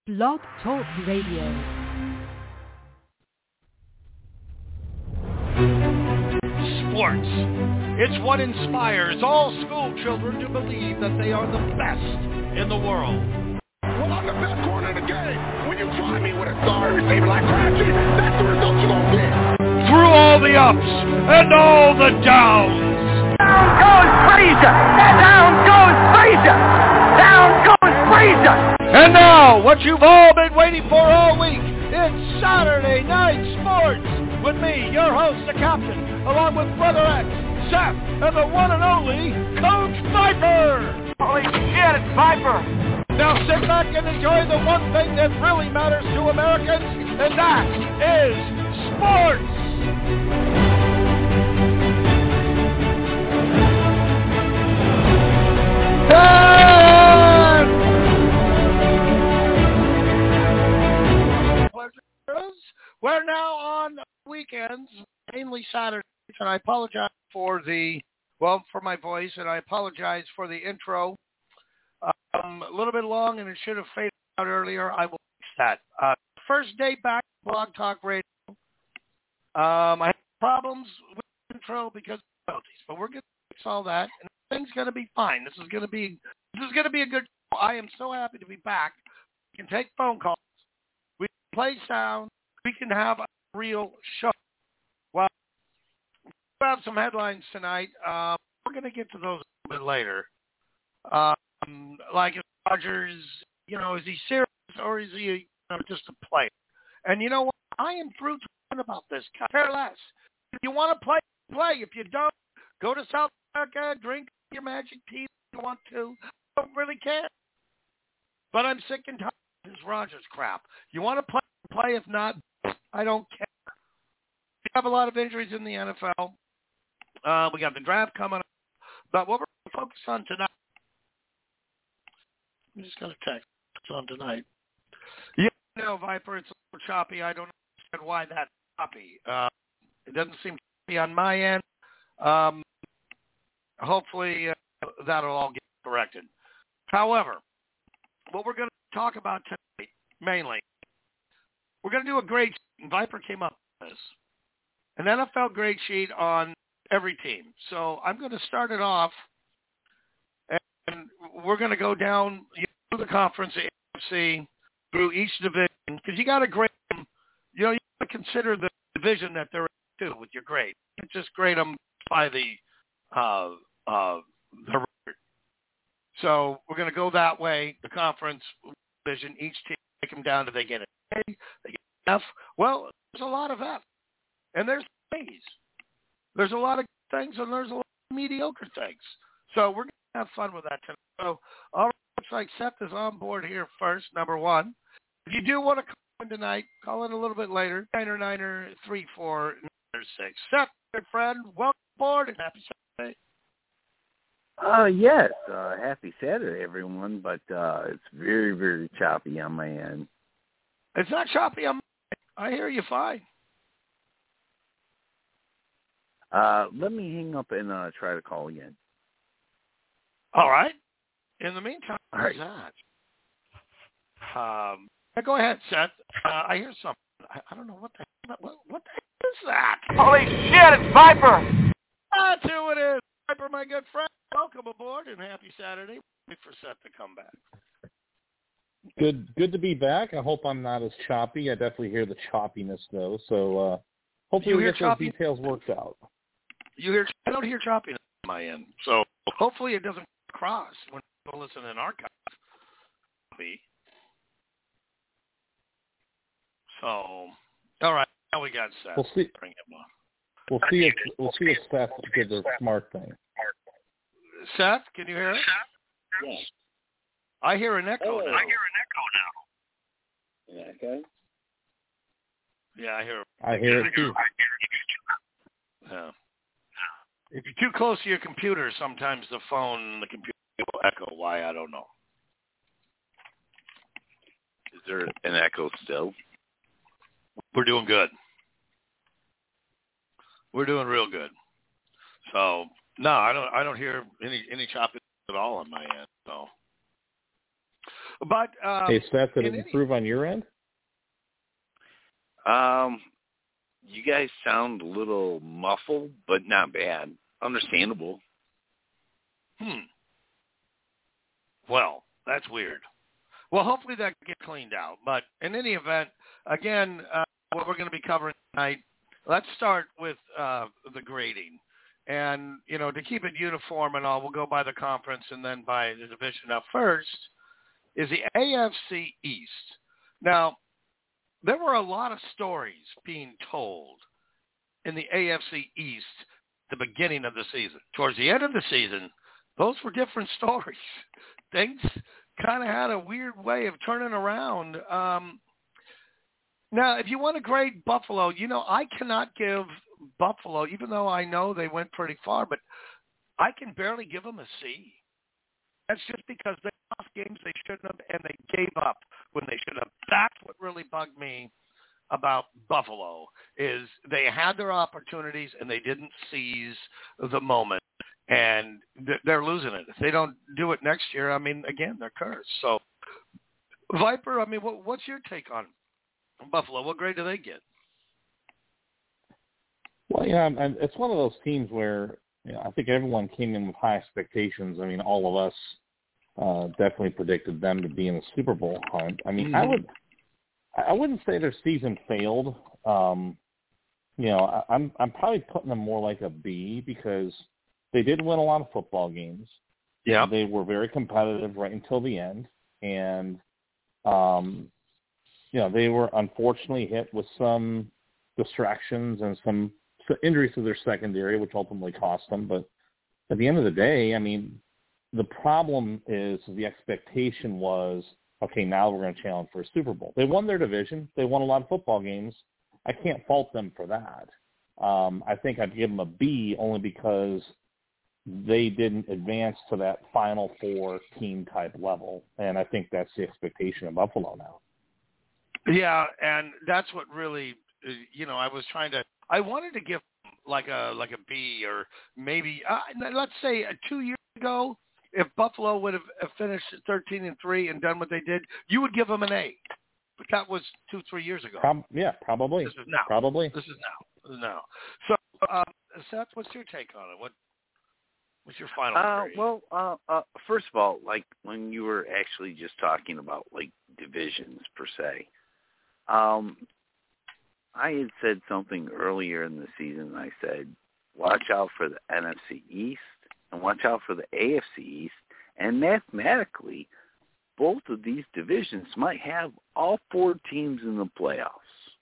Blog Talk Radio. Sports. It's what inspires all school children to believe that they are the best in the world. Well, I'm the best corner in the game. When you try me with a star receiver like Crabtree, that's the result you're going to get. Through all the ups and all the downs. Down goes Frazier! Down goes Frazier! Down goes Frazier! And now, what you've all been waiting for all week, it's Saturday Night Sports with me, your host, the captain, along with Brother X, Seth, and the one and only Coach Viper. Holy shit, it's Viper! Now sit back and enjoy the one thing that really matters to Americans, and that is sports. We're now on weekends, mainly Saturdays, and I apologize for my voice, and I apologize for the intro. A little bit long, and it should have faded out earlier. I will fix that. First day back, Blog Talk Radio. I had problems with the intro because of royalties, but we're going to fix all that, and everything's going to be fine. This is going to be a good show. I am so happy to be back. We can take phone calls. We can play sound. We can have a real show. Well, we have some headlines tonight. We're going to get to those a little bit later. Like Rodgers, is he serious or is he just a player? And you know what? I am through talking about this. Care less. If you want to play, play. If you don't, go to South America, drink your Magic Tea if you want to. I don't really care. But I'm sick and tired of this Rodgers crap. You want to play, play. If not, I don't care. We have a lot of injuries in the NFL. We got the draft coming up. But what we're going to focus on tonight, I just got a text on tonight. Viper, it's a little choppy. I don't understand why that's choppy. It doesn't seem choppy on my end. Hopefully, that'll all get corrected. However, what we're going to talk about tonight, mainly, we're going to do a grade sheet. Viper came up with this. An NFL grade sheet on every team. So I'm going to start it off, and we're going to go down through the conference, the AFC, through each division, because you got to grade them. You got to consider the division that they're in too with your grade. You can't just grade them by the record. So we're going to go that way. The conference division, each team, take them down. Do they get an A? They get an F? Well, there's a lot of F, and there's A's. There's a lot of good things, and there's a lot of mediocre things. So we're going to have fun with that tonight. So, all right, looks like Seth is on board here first, number one. If you do want to call in tonight, call in a little bit later, 999-3496. Seth, good friend, welcome aboard and happy Saturday. Yes, happy Saturday, everyone, but it's very, very choppy on my end. It's not choppy on my end. I hear you fine. Let me hang up and try to call again. All right. In the meantime, all right. Go ahead, Seth. I hear something. I don't know what the heck is that? Holy shit, it's Viper! That's who it is. Viper, my good friend. Welcome aboard and happy Saturday. Wait for Seth to come back. Good to be back. I hope I'm not as choppy. I definitely hear the choppiness, though. So hopefully we get those details worked out. I don't hear choppiness on my end. So hopefully it doesn't cross when people listen in archive. So, all right, now we got Seth. We'll see. Bring him on. We'll see if Seth did the smart thing. Seth, can you hear us? Yes. I hear an echo now. An echo? Yeah, I hear it too. Yeah. If you're too close to your computer, sometimes the phone and the computer will echo. Why, I don't know. Is there an echo still? We're doing good. We're doing real good. So no, I don't hear any chopping at all on my end. So But hey, Seth, did it improve on your end? You guys sound a little muffled, but not bad. Understandable. Well, that's weird. Well, hopefully that can get cleaned out. But in any event, again, what we're going to be covering tonight, let's start with the grading. And, you know, to keep it uniform and all, we'll go by the conference and then by the division. Now, first is the AFC East. Now, there were a lot of stories being told in the AFC East at the beginning of the season. Towards the end of the season, those were different stories. Things kind of had a weird way of turning around. Now, if you want to grade Buffalo, you know, I cannot give Buffalo, even though I know they went pretty far, but I can barely give them a C. That's just because they lost games they shouldn't have, and they gave up when they should have. That's what really bugged me about Buffalo, is they had their opportunities and they didn't seize the moment, and they're losing it. If they don't do it next year, I mean, again, they're cursed. So, Viper, I mean, what's your take on Buffalo? What grade do they get? Well, yeah, and it's one of those teams where, you know, I think everyone came in with high expectations. I mean, all of us definitely predicted them to be in the Super Bowl hunt. I mean, I wouldn't say their season failed. You know, I'm probably putting them more like a B, because they did win a lot of football games. Yeah, they were very competitive right until the end, and you know, they were unfortunately hit with some distractions and some injuries to their secondary, which ultimately cost them. But at the end of the day, I mean, the problem is the expectation was, okay, now we're going to challenge for a Super Bowl. They won their division. They won a lot of football games. I can't fault them for that. I think I'd give them a B only because they didn't advance to that Final Four team type level. And I think that's the expectation of Buffalo now. Yeah, and that's what really, you know, I wanted to give like a B, or maybe let's say 2 years ago, if Buffalo would have finished 13-3 and done what they did, you would give them an A. But that was 2-3 years ago. Yeah, probably. This is now. Probably. This is now. So, Seth, what's your take on it? What's your final grade? Well, first of all, like when you were actually just talking about like divisions per se, I had said something earlier in the season. I said, watch out for the NFC East and watch out for the AFC East. And mathematically, both of these divisions might have all four teams in the playoffs.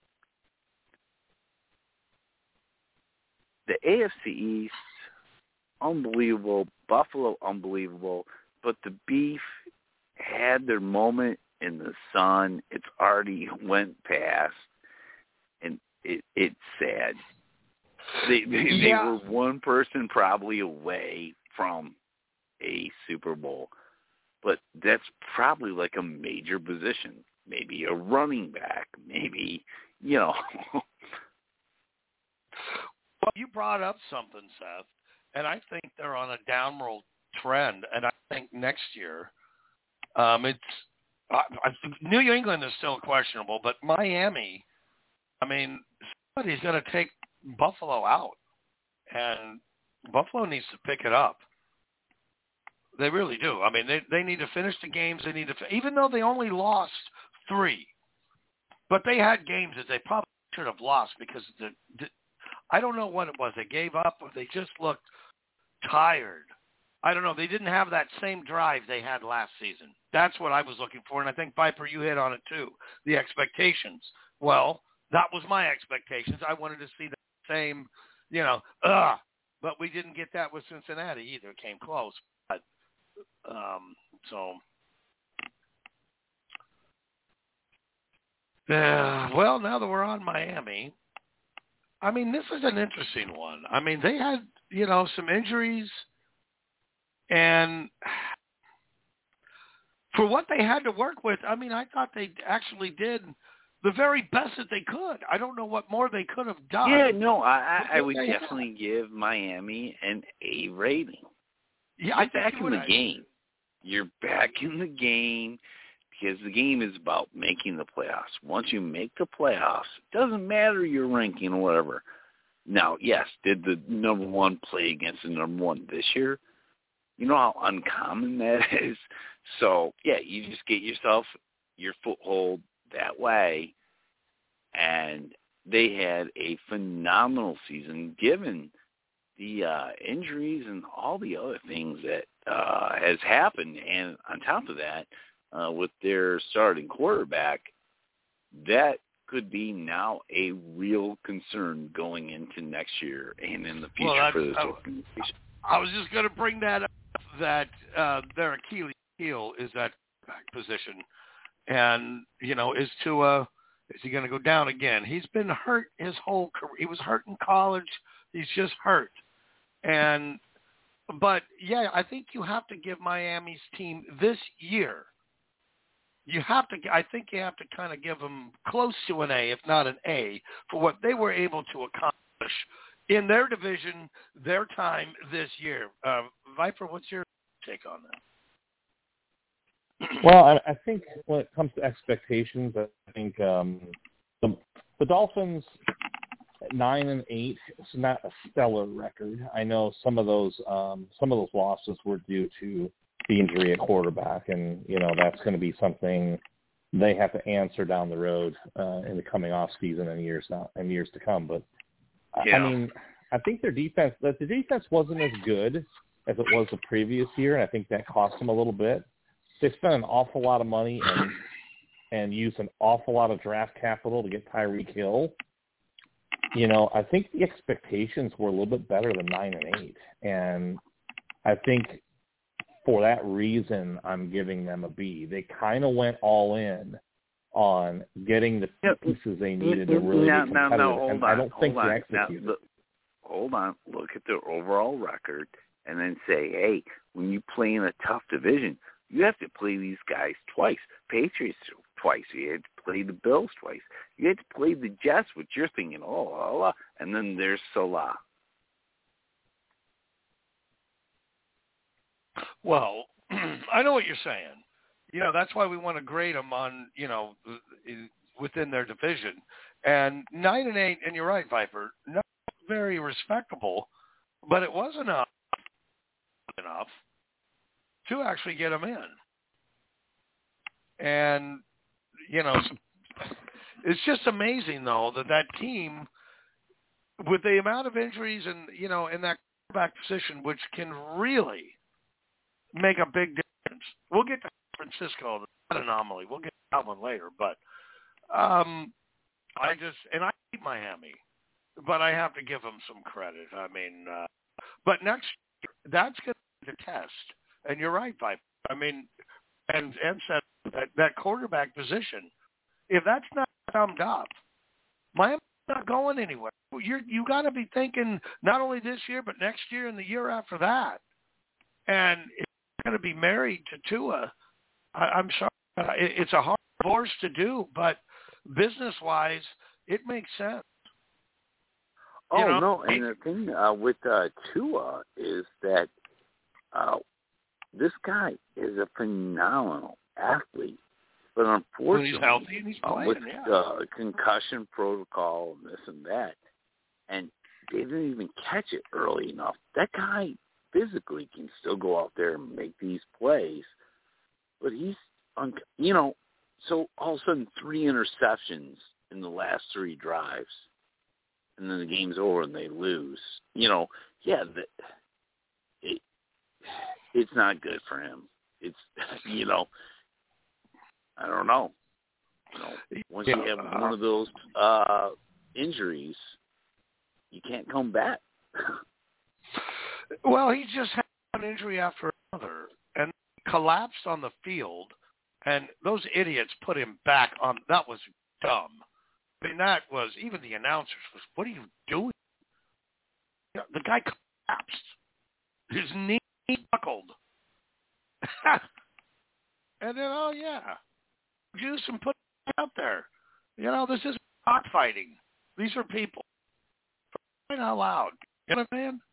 The AFC East, unbelievable. Buffalo, unbelievable. But the Beef had their moment in the sun. It's already went past. And it's sad. They were one person probably away from a Super Bowl, but that's probably like a major position, maybe a running back, maybe, you know. Well, you brought up something, Seth, and I think they're on a downward trend, and I think next year New England is still questionable, but Miami, I mean, somebody's going to take Buffalo out, and Buffalo needs to pick it up. They really do. I mean, they need to finish the games. They need to, even though they only lost 3, but they had games that they probably should have lost because I don't know what it was. They gave up, or they just looked tired. I don't know. They didn't have that same drive they had last season. That's what I was looking for, and I think, Viper, you hit on it too, the expectations. Well, that was my expectations. I wanted to see the same, you know, but we didn't get that with Cincinnati either. It came close. But, well, now that we're on Miami, I mean, this is an interesting one. I mean, they had, you know, some injuries, and for what they had to work with, I mean, I thought they actually did the very best that they could. I don't know what more they could have done. Yeah, no, I would definitely give Miami an A rating. Yeah, You're back in the game. You're back in the game. because the game is about making the playoffs. Once you make the playoffs, it doesn't matter your ranking or whatever. Now, yes, did the number one play against the number one this year? You know how uncommon that is? So, yeah, you just get yourself your foothold that way, and they had a phenomenal season given the injuries and all the other things that has happened. And on top of that, with their starting quarterback, that could be now a real concern going into next year and in the future for this organization. I was just going to bring that up, that their Achilles heel is that position. And, you know, is he going to go down again? He's been hurt his whole career. He was hurt in college. He's just hurt. But, yeah, I think you have to give Miami's team this year. I think you have to kind of give them close to an A, if not an A, for what they were able to accomplish in their division, their time this year. Viper, what's your take on that? Well, I think when it comes to expectations, I think the Dolphins 9-8 is not a stellar record. I know some of those losses were due to the injury at quarterback, and you know that's going to be something they have to answer down the road in the coming off season and years to come. But yeah. I mean, I think the defense wasn't as good as it was the previous year, and I think that cost them a little bit. They spent an awful lot of money and used an awful lot of draft capital to get Tyreek Hill. You know, I think the expectations were a little bit better than 9-8, and I think for that reason, I'm giving them a B. They kind of went all in on getting the pieces they needed to really be competitive. Hold on, I don't think they executed. Hold on. Look at their overall record and then say, hey, when you play in a tough division, you have to play these guys twice. Patriots twice. You had to play the Bills twice. You had to play the Jets, which you're thinking, and then there's Salah. Well, I know what you're saying. You know, that's why we want to grade them on, you know, within their division. And 9-8, and you're right, Viper, not very respectable, but it was enough to actually get them in. And, you know, it's just amazing, though, that team, with the amount of injuries and, you know, in that quarterback position, which can really make a big difference. We'll get to Francisco, that anomaly. We'll get to that one later. But I hate Miami, but I have to give them some credit. I mean, but next year, that's going to be the test. And you're right, Viper. I mean, and said that quarterback position, if that's not summed up, Miami's not going anywhere. You got to be thinking not only this year, but next year and the year after that. And if you're going to be married to Tua, I'm sorry, it's a hard divorce to do, but business-wise, it makes sense. Oh, you know? No, and the thing with Tua is that this guy is a phenomenal athlete, but unfortunately, he's healthy and he's playing, with concussion protocol and this and that, and they didn't even catch it early enough. That guy physically can still go out there and make these plays, but he's, you know, so all of a sudden 3 interceptions in the last 3 drives, and then the game's over and they lose. You know, yeah, it's not good for him. It's, you know, I don't know. You know, once you have one of those injuries, you can't come back. Well, he just had one injury after another and collapsed on the field, and those idiots put him back on. That was dumb. I mean, that was, even the announcers was, what are you doing? You know, the guy collapsed. His knee buckled. And then, oh, yeah, juice and put it out there. You know, this isn't cockfighting. These are people. For crying out loud. You know what I'm saying?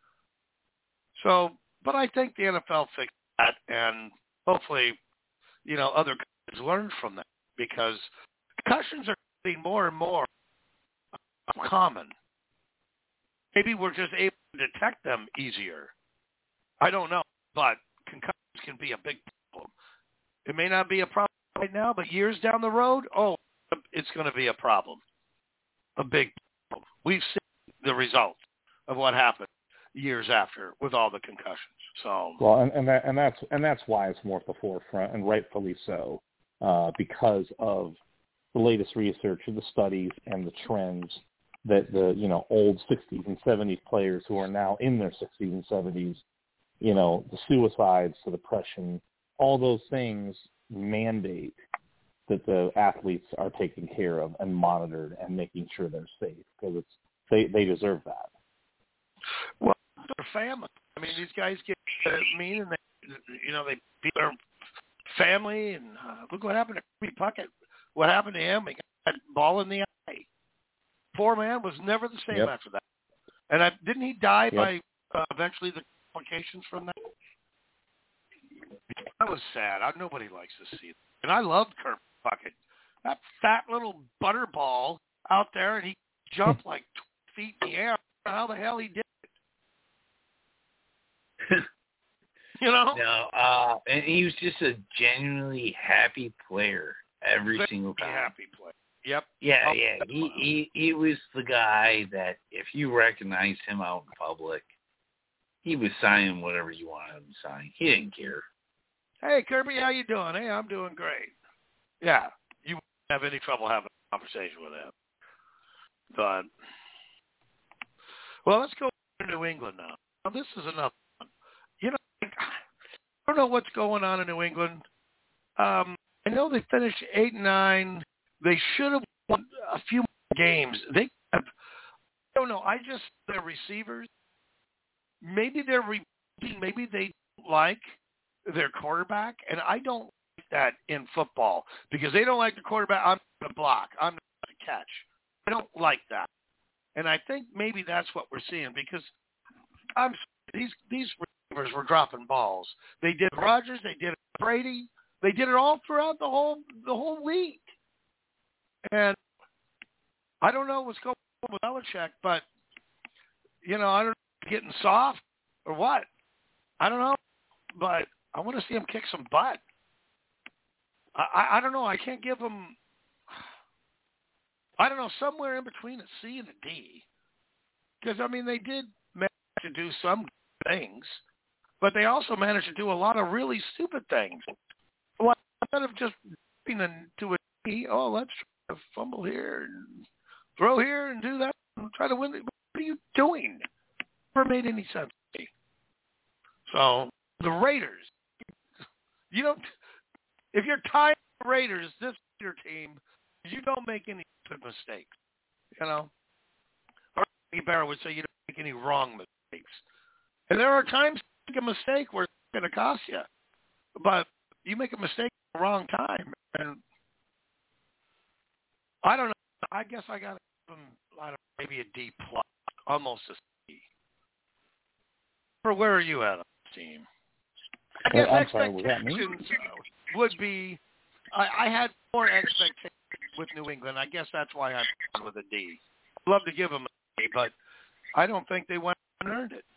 So, but I think the NFL fixed that, and hopefully, you know, other has learned from that because concussions are getting more and more common. Maybe we're just able to detect them easier. I don't know, but concussions can be a big problem. It may not be a problem right now, but years down the road, it's going to be a problem, a big problem. We've seen the results of what happened years after with all the concussions. So well, and that's why it's more at the forefront, and rightfully so, because of the latest research and the studies and the trends that the old 60s and 70s players who are now in their 60s and 70s, the suicides, the depression, all those things mandate that the athletes are taken care of and monitored and making sure they're safe because they deserve that. Well, their family. I mean, these guys get mean and they beat their family and look what happened to Kirby Puckett. What happened to him? He got that ball in the eye. Poor man was never the same after that. And didn't he die by eventually the complications from that? That was sad. Nobody likes to see it. And I loved Kirby Puckett. That fat little butterball out there, and he jumped like 20 feet in the air. I don't know how the hell he did it. No, and he was just a genuinely happy player every single time. Happy player. Yep. Yeah. He was the guy that if you recognized him out in public, he was signing whatever you wanted him to sign. He didn't care. Hey, Kirby, how you doing? Hey, I'm doing great. Yeah, you wouldn't have any trouble having a conversation with him. But, well, let's go to New England now. Now, this is another one. I don't know what's going on in New England. I know they finished 8-9. They should have won a few more games. I don't know. Their receivers, maybe they're repeating, maybe they don't like their quarterback, and I don't like that in football because they don't like the quarterback. I'm going to block. I'm going to catch. I don't like that. And I think maybe that's what we're seeing because these receivers were dropping balls. They did Rodgers. They did Brady. They did it all throughout the whole league. And I don't know what's going on with Belichick, but, I don't know if he's getting soft or what. I don't know, but I want to see him kick some butt. I don't know. I can't give him, I don't know, somewhere in between a C and a D. Because, they did manage to do some things, but they also managed to do a lot of really stupid things. Well, instead of just being into a D, let's fumble here and throw here and do that and try to win. What are you doing? Never made any sense to me. So the Raiders, if you're tied to the Raiders, this is your team. You don't make any stupid mistakes. Or Barrow would say you don't make any wrong mistakes. And there are times you make a mistake where it's going to cost you, but you make a mistake at the wrong time, and I don't know. I guess I got to give them maybe a D+, almost a C. Or where are you at on the team? I guess expectations would be, I had more expectations with New England. I guess that's why I'm with a D. I'd love to give them a D, but I don't think they went and earned it.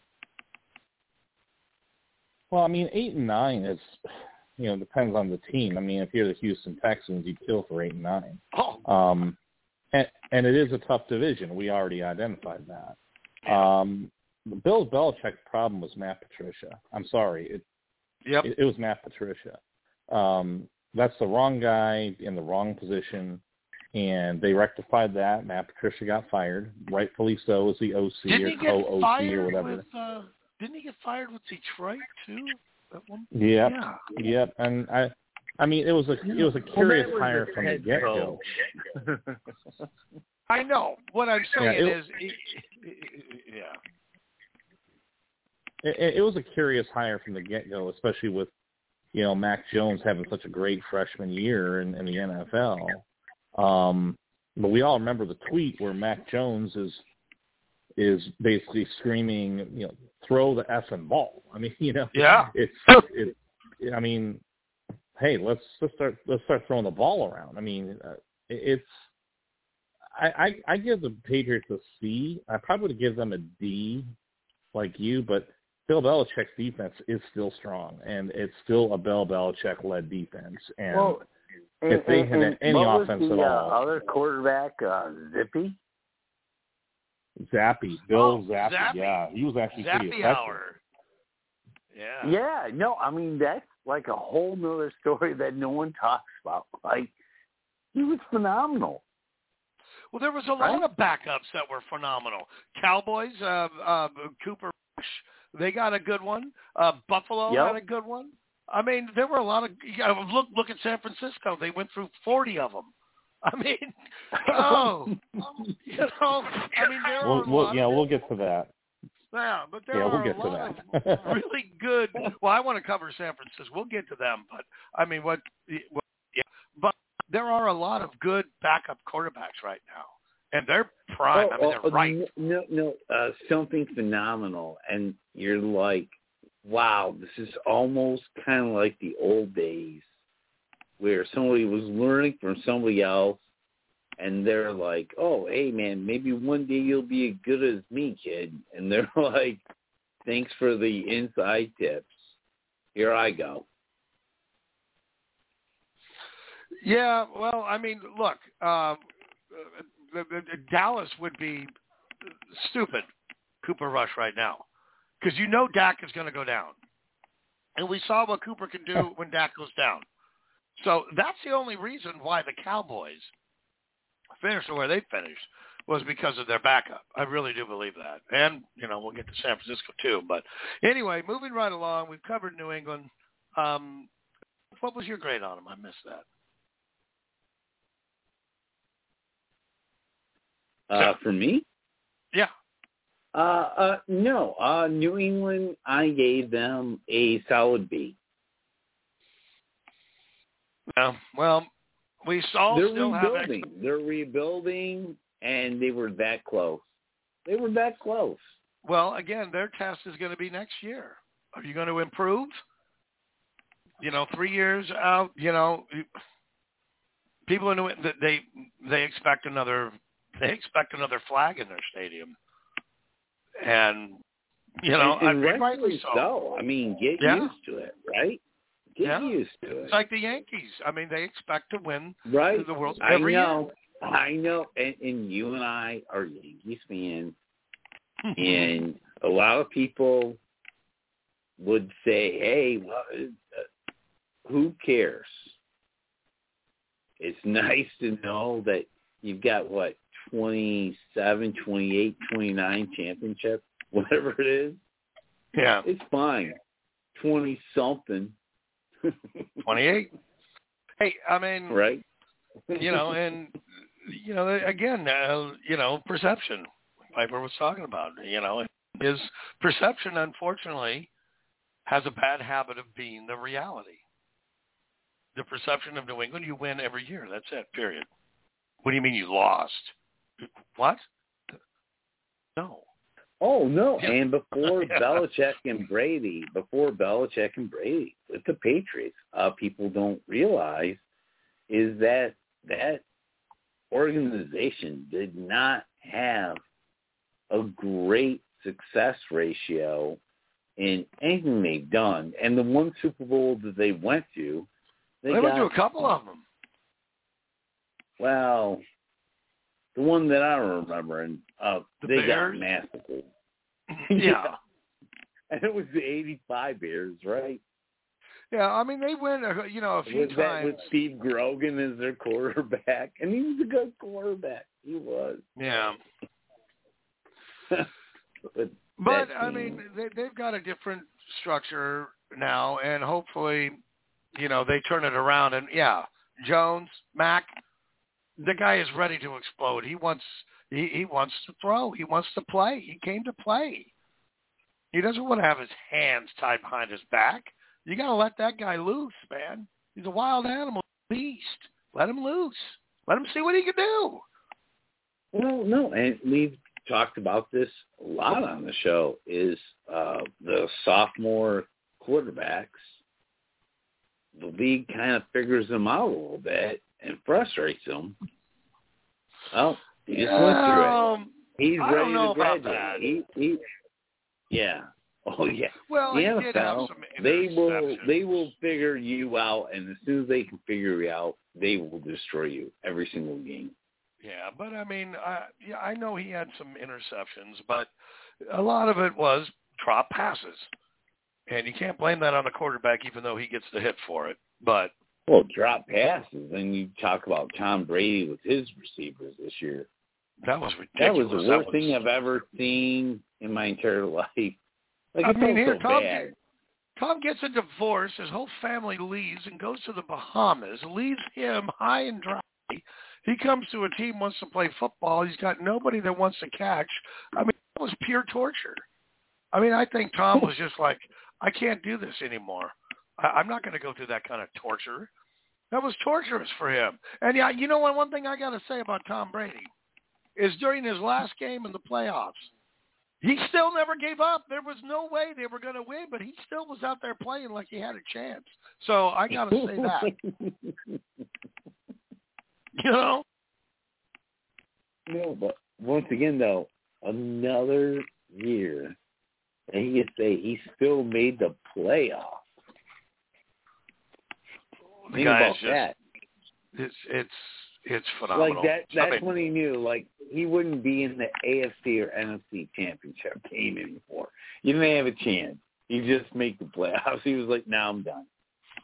Well, 8-9 is, depends on the team. If you're the Houston Texans, you'd kill for 8-9. And it is a tough division. We already identified that. Bill Belichick's problem was Matt Patricia. I'm sorry. It was Matt Patricia. That's the wrong guy in the wrong position, and they rectified that. Matt Patricia got fired, rightfully so, as the OC or co-OC or whatever. Didn't he get fired with Detroit too? Yep. And it was a curious hire from the get-go. I know. What I'm saying is, It was a curious hire from the get-go, especially with, Mac Jones having such a great freshman year in the NFL. But we all remember the tweet where Mac Jones is basically screaming, throw the effing ball. Yeah. hey, let's start throwing the ball around. I mean, I give the Patriots a C. I probably would give them a D, like you, but Bill Belichick's defense is still strong, and it's still a Bill Belichick-led defense. And if they had any offense at all, other quarterback, Zippy. Zappy, Bill Zappy, yeah, he was actually pretty effective. Hour. Yeah, no, I mean, that's like a whole nother story that no one talks about. Like, he was phenomenal. Well, there was a lot of backups that were phenomenal. Cowboys, Cooper Rush, they got a good one. Buffalo had a good one. I mean, there were a lot of look at San Francisco. They went through 40 of them. I mean, I mean, there are we'll get to that. Yeah, but there are a lot of really good. Well, I want to cover San Francisco. We'll get to them, but I mean, but there are a lot of good backup quarterbacks right now, and they're prime. They're right. No, something phenomenal, and you're like, wow, this is almost kind of like the old days where somebody was learning from somebody else, and they're like, oh, hey, man, maybe one day you'll be as good as me, kid. And they're like, thanks for the inside tips. Here I go. Yeah, well, I mean, look, Dallas would be stupid, Cooper Rush right now, because you know Dak is going to go down. And we saw what Cooper can do when Dak goes down. So that's the only reason why the Cowboys finished where they finished was because of their backup. I really do believe that. And, we'll get to San Francisco too. But anyway, moving right along, we've covered New England. What was your grade on them? I missed that. For me? Yeah. No. New England, I gave them a solid B. Yeah, well, we saw They're still rebuilding. have They're rebuilding, and they were that close. They were that close. Well, again, their test is going to be next year. Are you going to improve? 3 years out, people in they expect another flag in their stadium, and and rightfully so. I mean, get used to it, right? Get used to it. It's like the Yankees. I mean, they expect to win the World Series every year. I know. And you and I are Yankees fans, and a lot of people would say, hey, well, who cares? It's nice to know that you've got, 27, 28, 29 championships, whatever it is. Yeah. It's fine. 20-something. 28. Hey, I mean, right? And again, perception. Piper was talking about. His perception, unfortunately, has a bad habit of being the reality. The perception of New England, you win every year. That's it. Period. What do you mean you lost? What? No. Oh, no. And before Belichick and Brady, with the Patriots, people don't realize is that organization did not have a great success ratio in anything they've done. And the one Super Bowl that they went to, they went to a couple of them. Well, the one that I remember, and they Bears? got massacred. Yeah. And it was the 85 Bears, right? Yeah, I mean, they went, a few times. That with Steve Grogan as their quarterback, and he was a good quarterback. He was. Yeah. But I mean, they've got a different structure now, and hopefully, they turn it around. And, Jones, Mack, the guy is ready to explode. He wants to throw. He wants to play. He came to play. He doesn't want to have his hands tied behind his back. You got to let that guy loose, man. He's a wild animal, beast. Let him loose. Let him see what he can do. Well, no, and we've talked about this a lot on the show, is the sophomore quarterbacks the league kind of figures him out a little bit and frustrates him, well, he just went through it. He's I ready don't know to about graduate. that. Yeah. Oh, yeah. Well, the he did have NFL, some they will figure you out, and as soon as they can figure you out, they will destroy you every single game. Yeah, but I mean, I know he had some interceptions, but a lot of it was drop passes. And you can't blame that on the quarterback, even though he gets the hit for it. But well, drop passes. And you talk about Tom Brady with his receivers this year. That was ridiculous. That was the worst thing I've ever seen in my entire life. Like, I mean, here, bad. Tom gets a divorce. His whole family leaves and goes to the Bahamas, leaves him high and dry. He comes to a team, wants to play football. He's got nobody that wants to catch. I mean, it was pure torture. I mean, I think Tom was just like, I can't do this anymore. I'm not going to go through that kind of torture. That was torturous for him. And, yeah, you know what? One thing I got to say about Tom Brady is during his last game in the playoffs, he still never gave up. There was no way they were going to win, but he still was out there playing like he had a chance. So I got to say that. You know? No, but once again, though, another year, and he can say he still made the playoffs. Think about that. It's phenomenal. Like that's when he knew, like, he wouldn't be in the AFC or NFC championship game anymore. You didn't have a chance. You just make the playoffs. He was like, now I'm done.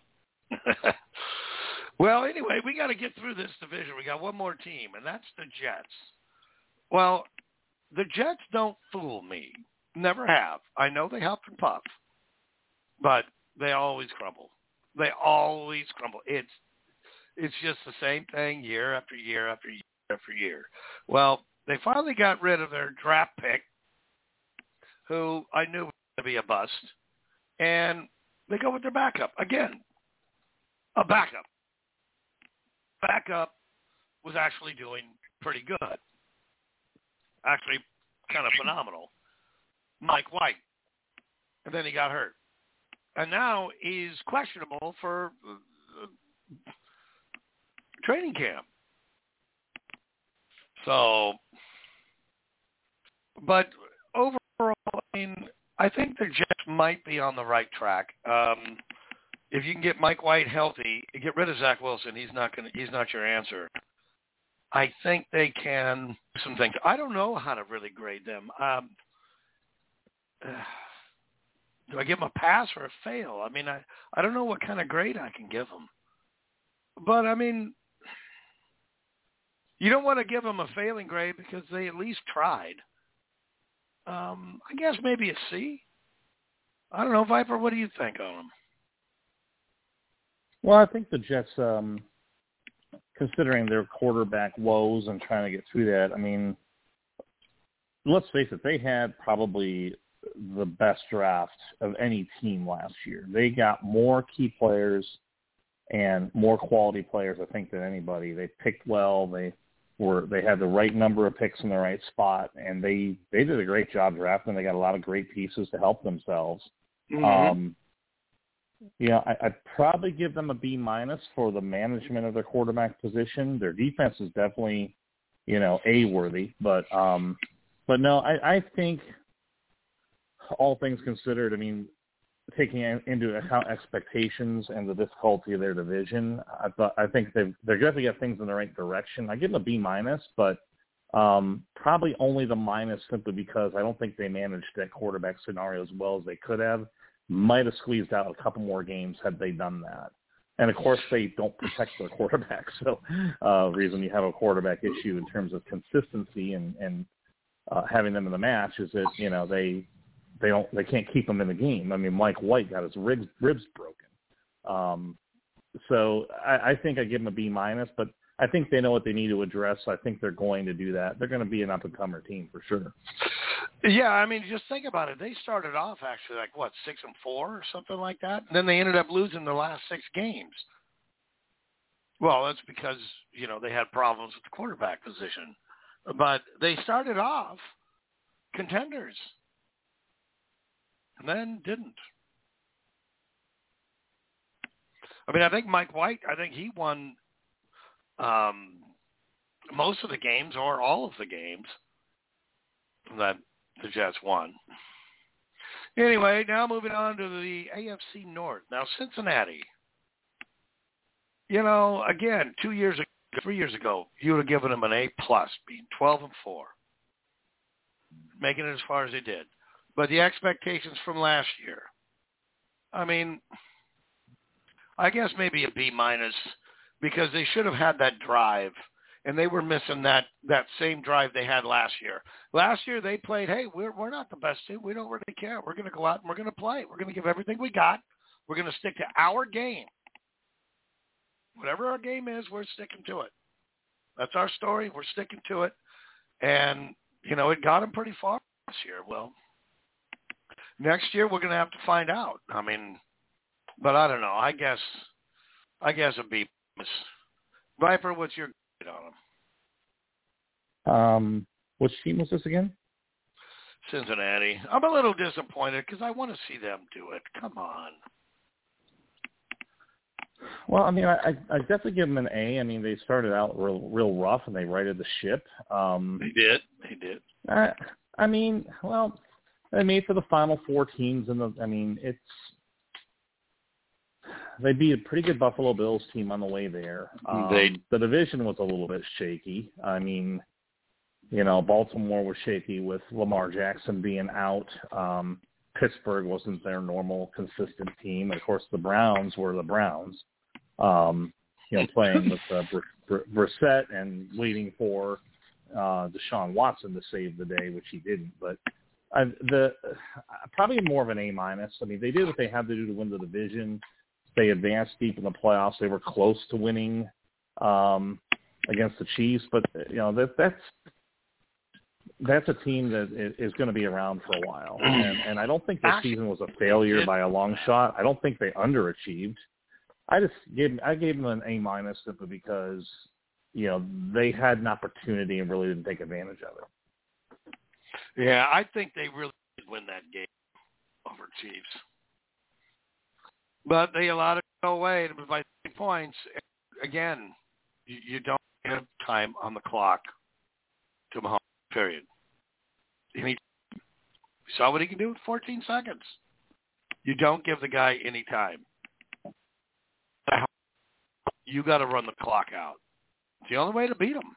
Well, anyway, we got to get through this division. We got one more team, and that's the Jets. Well, the Jets don't fool me. Never have. I know they huff and puff, but they always crumble. They always crumble. It's just the same thing year after year after year after year. Well, they finally got rid of their draft pick, who I knew was going to be a bust, and they go with their backup. Again, a backup. Backup was actually doing pretty good. Actually, kind of phenomenal. Mike White. And then he got hurt. And now he's questionable for training camp. So, but overall, I mean, I think the Jets might be on the right track. If you can get Mike White healthy, get rid of Zach Wilson, he's not your answer. I think they can do some things. I don't know how to really grade them. Do I give them a pass or a fail? I mean, I don't know what kind of grade I can give them. But, I mean, you don't want to give them a failing grade because they at least tried. I guess maybe a C. I don't know, Viper, what do you think on them? Well, I think the Jets, considering their quarterback woes and trying to get through that, I mean, let's face it, they had probably the best draft of any team last year. They got more key players and more quality players, I think, than anybody. They picked well. They had the right number of picks in the right spot, and they did a great job drafting. They got a lot of great pieces to help themselves. Mm-hmm. I'd probably give them a B- for the management of their quarterback position. Their defense is definitely, A-worthy, but no, I think all things considered, I mean, taking into account expectations and the difficulty of their division, I think they're definitely got things in the right direction. I give them a B-, but probably only the minus simply because I don't think they managed that quarterback scenario as well as they could have. Might have squeezed out a couple more games had they done that. And, of course, they don't protect their quarterback. So reason you have a quarterback issue in terms of consistency and having them in the match is that, they can't keep them in the game. I mean, Mike White got his ribs broken. So I think I give them a B-, but I think they know what they need to address. So I think they're going to do that. They're going to be an up-and-comer team for sure. Yeah, I mean, just think about it. They started off actually 6-4 or something like that. And then they ended up losing the last 6 games. Well, that's because, they had problems with the quarterback position. But they started off contenders and then didn't. I mean, I think Mike White, he won most of the games or all of the games that the Jets won. Anyway, now moving on to the AFC North. Now, Cincinnati, again, 3 years ago, you would have given them an A+, being 12-4, making it as far as they did. But the expectations from last year, I mean, I guess maybe a B- because they should have had that drive, and they were missing that same drive they had last year. Last year they played, hey, we're not the best team. We don't really care. We're going to go out and we're going to play. We're going to give everything we got. We're going to stick to our game. Whatever our game is, we're sticking to it. That's our story. We're sticking to it. And, it got them pretty far this year. Well, next year we're going to have to find out. I mean, but I don't know. I guess a B+. Viper, what's your grade on them? Which team was this again? Cincinnati. I'm a little disappointed because I want to see them do it. Come on. Well, I mean, I definitely give them an A. I mean, they started out real rough, and they righted the ship. They did. I mean, well, they made for the final four teams, and they beat a pretty good Buffalo Bills team on the way there. The division was a little bit shaky. I mean, Baltimore was shaky with Lamar Jackson being out. Pittsburgh wasn't their normal, consistent team. Of course, the Browns were the Browns, playing with Brissett and waiting for Deshaun Watson to save the day, which he didn't. But probably more of an A-. I mean, they did what they had to do to win the division. They advanced deep in the playoffs. They were close to winning against the Chiefs, but that's a team that is going to be around for a while. And I don't think this season was a failure by a long shot. I don't think they underachieved. I gave them an A- simply because, they had an opportunity and really didn't take advantage of it. Yeah, I think they really did win that game over Chiefs. But they allowed it to go away by 3 points. Again, you don't have time on the clock to Mahomes, period. We saw what he can do with 14 seconds. You don't give the guy any time. You got to run the clock out. It's the only way to beat him.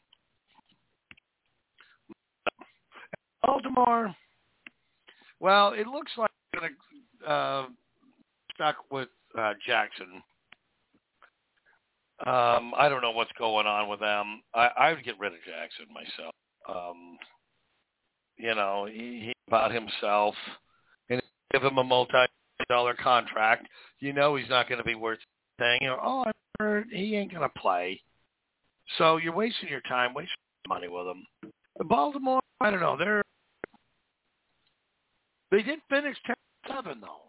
Baltimore, well, it looks like they're going to stuck with Jackson. I don't know what's going on with them. I would get rid of Jackson myself. He about himself and give him a multi-dollar contract. He's not going to be worth saying, I heard he ain't going to play. So you're wasting your time, wasting money with him. Baltimore, I don't know. They did finish 10-7 though.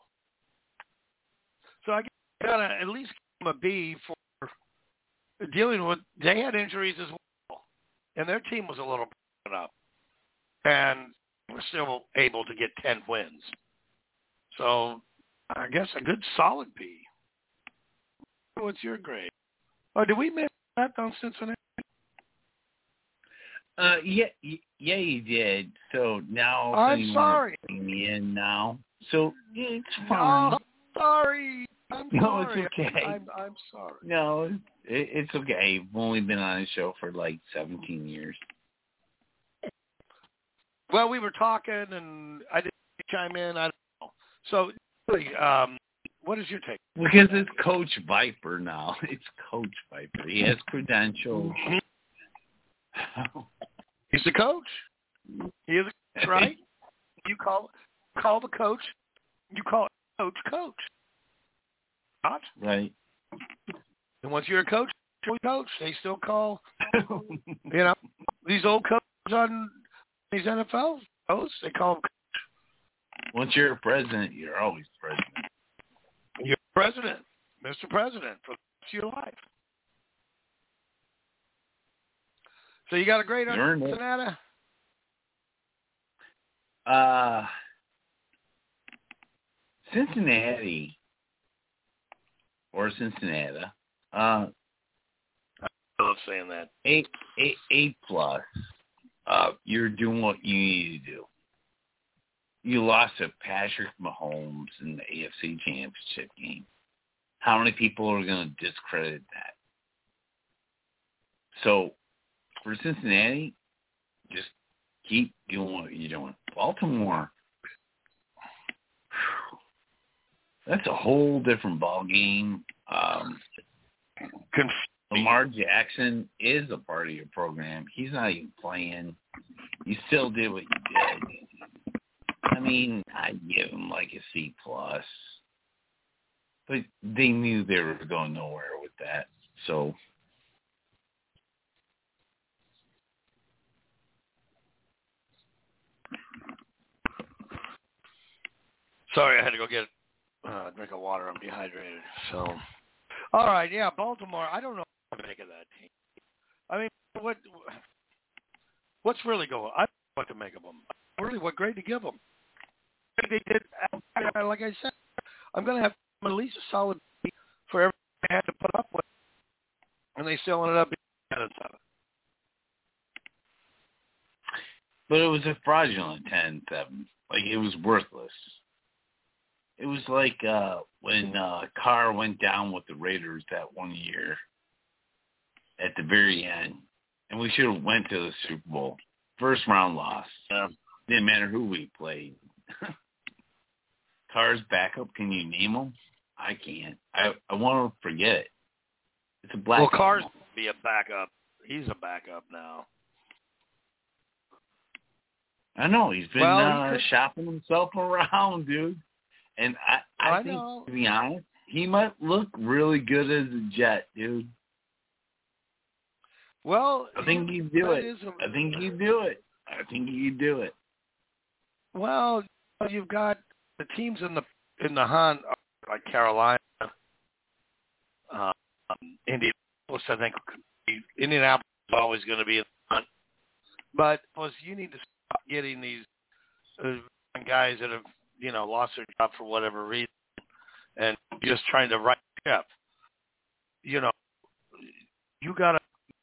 So I got to at least give them a B for dealing with. They had injuries as well, and their team was a little broken up, and were still able to get 10 wins. So I guess a good solid B. What's your grade? Oh, did we miss that on Cincinnati? Yeah, you did. So now I'm sorry. Bring me in now. So it's fine. Oh, sorry. No, it's okay. I'm sorry. No, it's okay. I've only been on the show for like 17 years. Well, we were talking, and I didn't chime in. I don't know. So, what is your take? Because it's Coach Viper now. It's Coach Viper. He has credentials. He's the coach. He is a coach, right? You call the coach. You call it coach. Not right. And once you're a coach, they still call. These old coaches on these NFL hosts, they call them coach. Once you're a president, you're always president. You're president, Mr. President, for your life. So you got a grade on Cincinnati? Cincinnati or Cincinnati. I love saying that. A plus. You're doing what you need to do. You lost to Patrick Mahomes in the AFC Championship game. How many people are going to discredit that? So, for Cincinnati, just keep doing what you're doing. Baltimore, that's a whole different ball game. Lamar Jackson is a part of your program. He's not even playing. You still did what you did. I mean, I'd give him like a C+. But they knew they were going nowhere with that. So, sorry, I had to go get a drink of water. I'm dehydrated. So, all right, yeah, Baltimore. I don't know what to make of that team. I mean, what's really going on? I don't know what to make of them. Really, what grade to give them? They did, like I said, I'm going to have at least a solid B for everything they had to put up with, and they still ended up being 10-7. But it was a fraudulent 10-7. Like, it was worthless. It was like when Carr went down with the Raiders that one year at the very end, and we should have went to the Super Bowl. First round loss. Didn't matter who we played. Carr's backup, can you name him? I can't. I want to forget it. It's a black. Well, Carr's be a backup. He's a backup now. I know. He's been shopping himself around, dude. And I think, know. to be honest, he might look really good as a Jet, dude. Well, I think he'd do it. I think he'd do it. Well, you've got the teams in the hunt, like Carolina, Indianapolis. I think Indianapolis is always going to be in the hunt. But plus, you need to stop getting these guys that have lost their job for whatever reason, and just trying to right ship. You gotta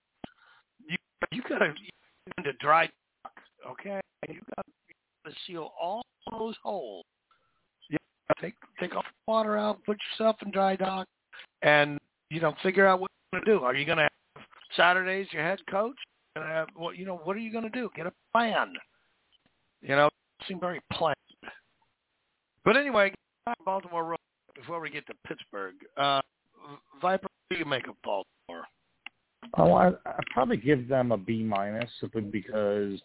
to dry dock, okay? You gotta seal all those holes. You gotta take off the water out, put yourself in dry dock, and figure out what you're gonna do. Are you gonna have Saturdays your head coach? What are you gonna do? Get a plan. It seems very planned. But anyway, Baltimore Road, before we get to Pittsburgh. Viper, what do you make of Baltimore? Oh, I'd probably give them a B- simply because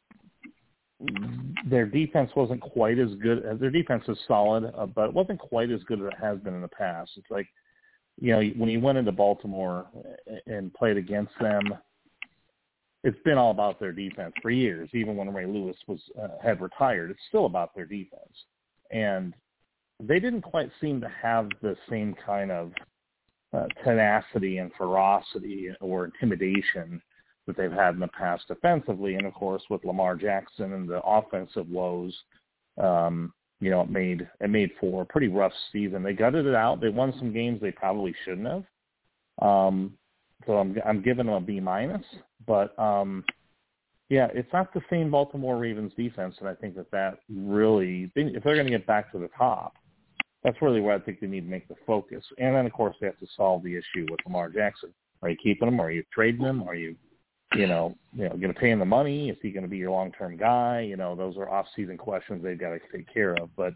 their defense wasn't quite as good. Their defense is solid, but it wasn't quite as good as it has been in the past. It's like, when you went into Baltimore and played against them, it's been all about their defense for years. Even when Ray Lewis had retired, it's still about their defense. And they didn't quite seem to have the same kind of tenacity and ferocity or intimidation that they've had in the past defensively. And, of course, with Lamar Jackson and the offensive woes, it made for a pretty rough season. They gutted it out. They won some games they probably shouldn't have. So I'm giving them a B-. But, it's not the same Baltimore Ravens defense, and I think that really, if they're going to get back to the top, that's really where I think they need to make the focus. And then, of course, they have to solve the issue with Lamar Jackson. Are you keeping him? Are you trading him? Are you, going to pay him the money? Is he going to be your long-term guy? Those are off-season questions they've got to take care of. But,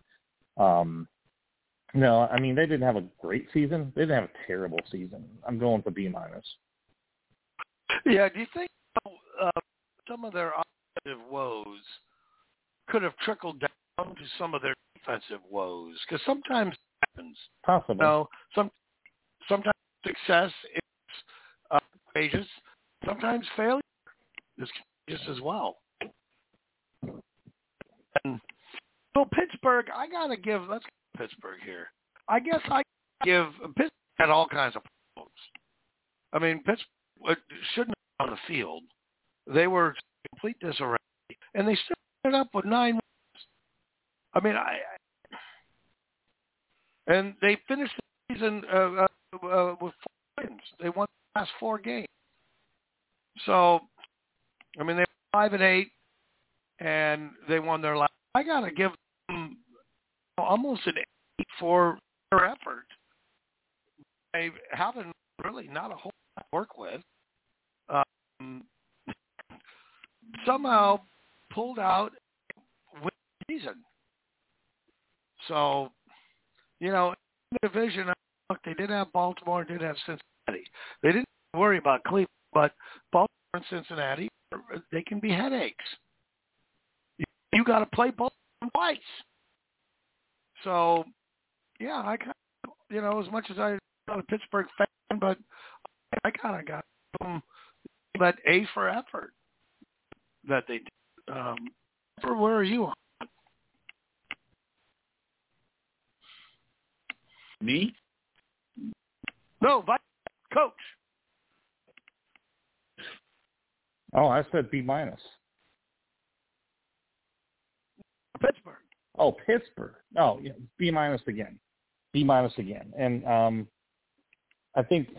no, I mean, they didn't have a great season. They didn't have a terrible season. I'm going for B-. Yeah, do you think some of their offensive woes could have trickled down to some of their defensive woes? Because sometimes it happens. Possible. Sometimes success is contagious. Sometimes failure is contagious as well. And so Pittsburgh, let's go Pittsburgh here. I guess I give Pittsburgh had all kinds of problems. I mean, Pittsburgh shouldn't have been on the field. They were complete disarray, and they still ended up with 9 wins. I mean, and they finished the season with 4 wins. They won the last 4 games. So, I mean, they were 5-8, and they won their last. I gotta give them almost an 8 for their effort. They haven't really not a whole lot to work with. Somehow pulled out win season. So, in the division, look, they did have Baltimore, did have Cincinnati. They didn't worry about Cleveland, but Baltimore and Cincinnati, they can be headaches. You got to play both twice. So, yeah, I kind of, as much as I'm not a Pittsburgh fan, but I kind of got them that A for effort that they did. Where are you on? Me? No, Coach. Oh, I said B-. Pittsburgh. Oh, Pittsburgh. Oh, yeah, B- again. B- again. And I think,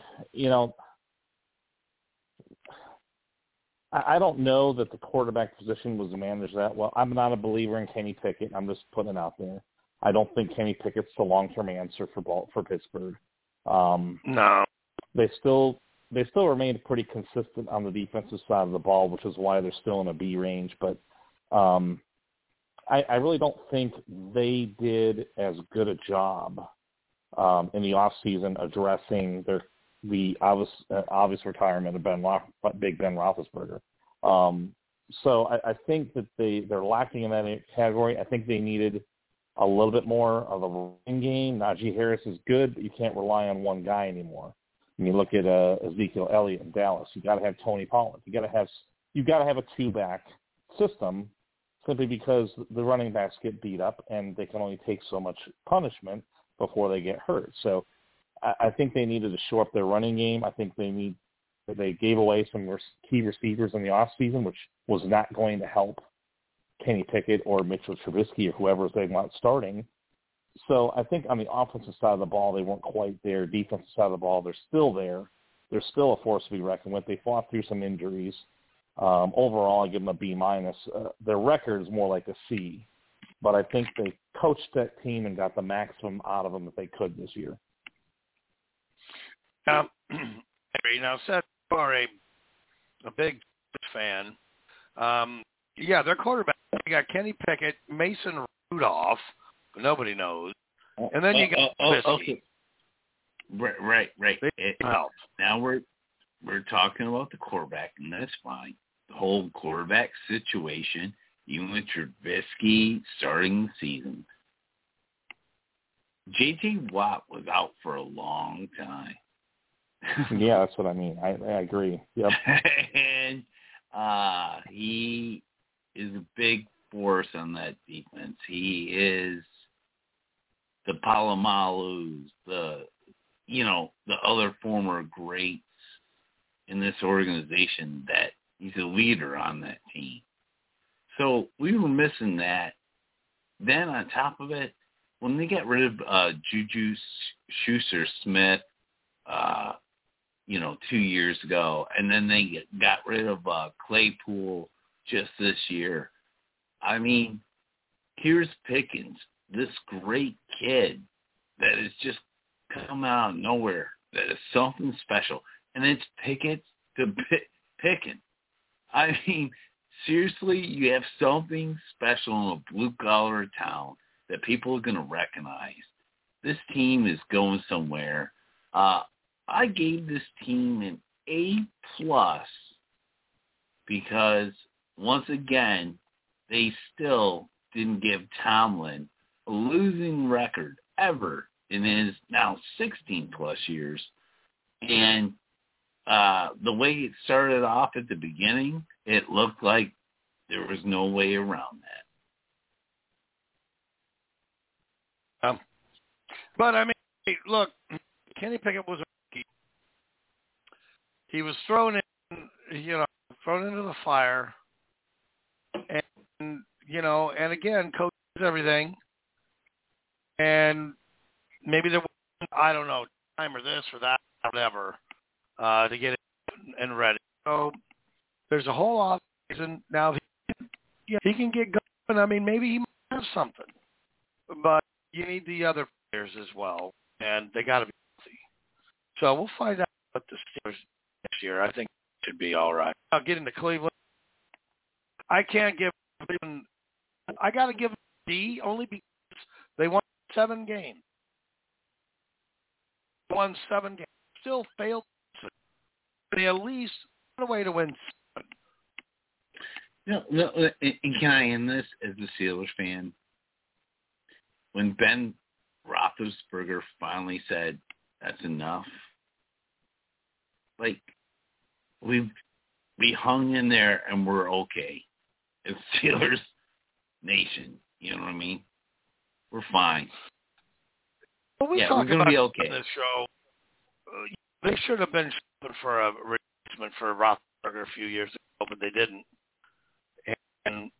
I don't know that the quarterback position was managed that well. I'm not a believer in Kenny Pickett. I'm just putting it out there. I don't think Kenny Pickett's the long-term answer for Pittsburgh. No. They still remained pretty consistent on the defensive side of the ball, which is why they're still in a B range. But I really don't think they did as good a job in the offseason addressing the obvious retirement of Big Ben Roethlisberger. So I think that they're lacking in that category. I think they needed a little bit more of a running game. Najee Harris is good, but you can't rely on one guy anymore. I mean, look at Ezekiel Elliott in Dallas. You got to have Tony Pollard. You got to have a 2-back system, simply because the running backs get beat up and they can only take so much punishment before they get hurt. So I think they needed to shore up their running game. I think they gave away some key receivers in the offseason, which was not going to help Kenny Pickett or Mitchell Trubisky or whoever they want starting. So I think on the offensive side of the ball, they weren't quite there. Defensive side of the ball, they're still there. They're still a force to be reckoned with. They fought through some injuries. Overall, I give them a B-. Their record is more like a C, but I think they coached that team and got the maximum out of them that they could this year. Now, Seth, you are a big fan. Yeah, their quarterback, you got Kenny Pickett, Mason Rudolph, who nobody knows, and then you got okay. Right. Now we're talking about the quarterback, and that's fine. The whole quarterback situation, even with Trubisky starting the season. J.J. Watt was out for a long time. Yeah, that's what I mean. I agree. Yep. And he is a big force on that defense. He is the Palomalus, the other former greats in this organization, that he's a leader on that team. So we were missing that. Then on top of it, when they got rid of Juju Schuster-Smith, 2 years ago, and then they got rid of Claypool just this year. I mean, here's Pickens, this great kid that has just come out of nowhere, that is something special, and it's Pickett to Pickens. I mean, seriously, you have something special in a blue-collar town that people are going to recognize. This team is going somewhere. I gave this team an A+ because, once again, they still didn't give Tomlin a losing record ever in his now 16+ years. And the way it started off at the beginning, it looked like there was no way around that. But, I mean, look, Kenny Pickett was a rookie. He was thrown into the fire. And, and again, coach does everything. And maybe there wasn't, I don't know, time or this or that, or whatever, to get it and ready. So there's a whole off season now. He can get going. I mean, maybe he might have something, but you need the other players as well, and they got to be healthy. So we'll find out what the Steelers next year. I think it should be all right. Now getting to Cleveland, I can't give Cleveland. I got to give them a D only because they won 7 games. Won 7 games. Still failed. They at least found a way to win 7. No, and can I end this as a Steelers fan? When Ben Roethlisberger finally said, that's enough, like, we hung in there and we're okay. It's Steelers Nation. You know what I mean? We're fine. Well, we're going to be okay. On this show, they should have been shopping for a replacement for Roethlisberger a few years ago, but they didn't. And,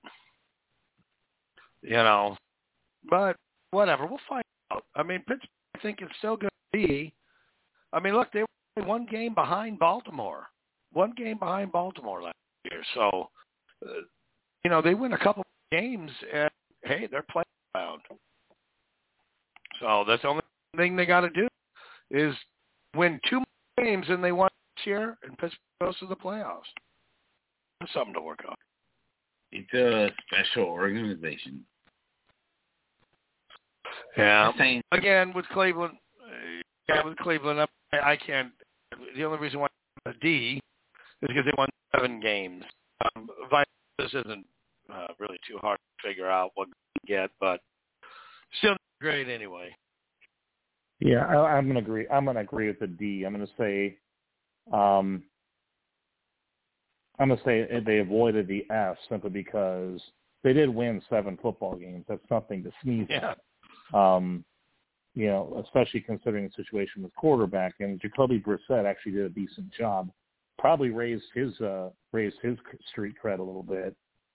but whatever. We'll find out. I mean, Pittsburgh, I think, is still going to be. I mean, look, they were 1 game behind Baltimore. 1 game behind Baltimore last year. So, they win a couple games, and, hey, they're playing around. So that's the only thing they got to do is win 2 more games than they won this year, and Pittsburgh goes to the playoffs. That's something to work on. It's a special organization. Yeah. Again, with Cleveland, I can't. The only reason why I'm a D is because they won 7 games. This isn't really too hard to figure out what to get, but still great anyway. Yeah, I'm gonna agree. I'm gonna agree with the D. I'm gonna say they avoided the F simply because they did win 7 football games. That's something to sneeze at. Especially considering the situation with quarterback, and Jacoby Brissett actually did a decent job. Probably raised his street cred a little bit.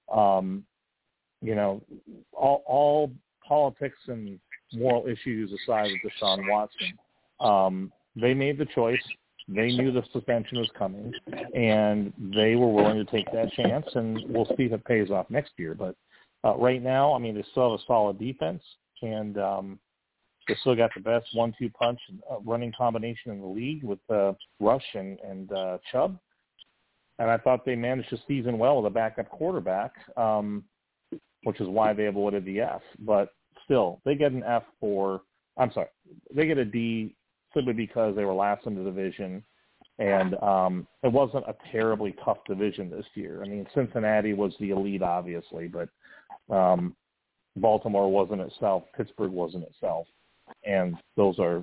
All politics and moral issues aside with Deshaun Watson, they made the choice. They knew the suspension was coming, and they were willing to take that chance, and we'll see if it pays off next year. But right now, I mean, they still have a solid defense, and they still got the best 1-2 punch running combination in the league with Rush and Chubb. And I thought they managed to season well with a backup quarterback, which is why they avoided the F. But still, they get an F they get a D simply because they were last in the division, and it wasn't a terribly tough division this year. I mean, Cincinnati was the elite, obviously, but Baltimore wasn't itself. Pittsburgh wasn't itself, and those are,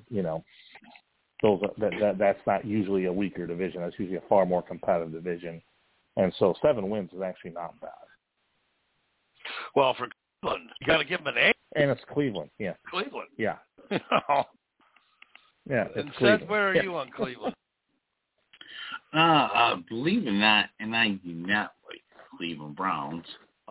that's not usually a weaker division. That's usually a far more competitive division, and so 7 wins is actually not bad. Well, for Cleveland, you got to give them an A. And it's Cleveland, yeah. Cleveland, yeah. Yeah, and Seth, where are you on Cleveland? Believe it or not, and I do not like Cleveland Browns.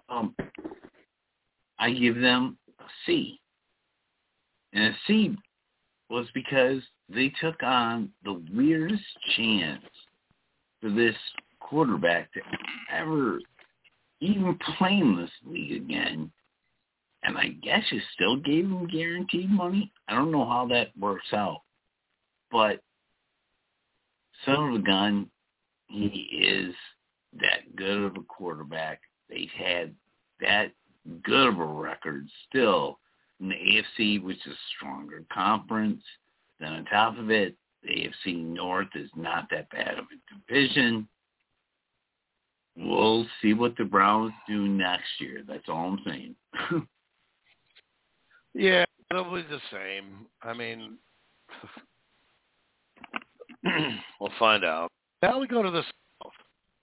I give them a C. And a C was because they took on the weirdest chance for this quarterback to ever even play in this league again. And I guess you still gave him guaranteed money. I don't know how that works out. But son of a gun, he is that good of a quarterback. They've had that good of a record still in the AFC, which is a stronger conference. Then on top of it, the AFC North is not that bad of a division. We'll see what the Browns do next year. That's all I'm saying. Yeah, it'll be the same. I mean, we'll find out. Now we go to the South.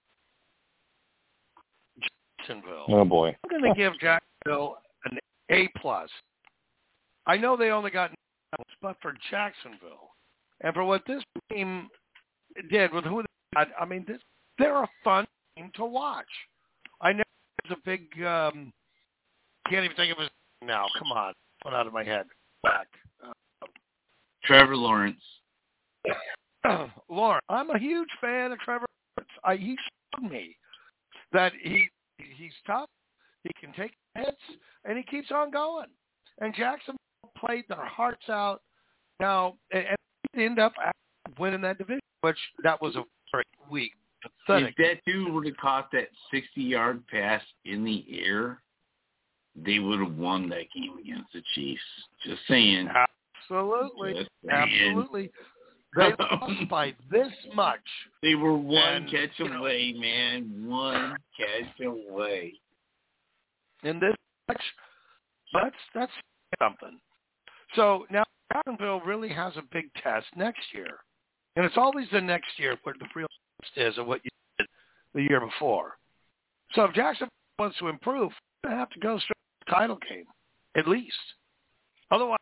Jacksonville. Oh, boy. I'm going to give Jacksonville an A+. I know they only got 9 points, but for Jacksonville and for what this team did with who they had, I mean, they're a fun team to watch. I know it's a big can't even think of his name now. Come on. Went out of my head. Back. Trevor Lawrence. Lauren, I'm a huge fan of Trevor Lawrence. He showed me that he's tough, he can take hits, and he keeps on going. And Jacksonville played their hearts out. Now, and they end up winning that division, which that was a very weak, pathetic. If that dude would have caught that 60-yard pass in the air, they would have won that game against the Chiefs. Just saying. Absolutely. Just saying. Absolutely. They lost by this much. They were one catch away, man. One catch away. In this match, that's something. So now Jacksonville really has a big test next year. And it's always the next year where the real test is of what you did the year before. So if Jacksonville wants to improve, they're going to have to go straight to the title game, at least. Otherwise,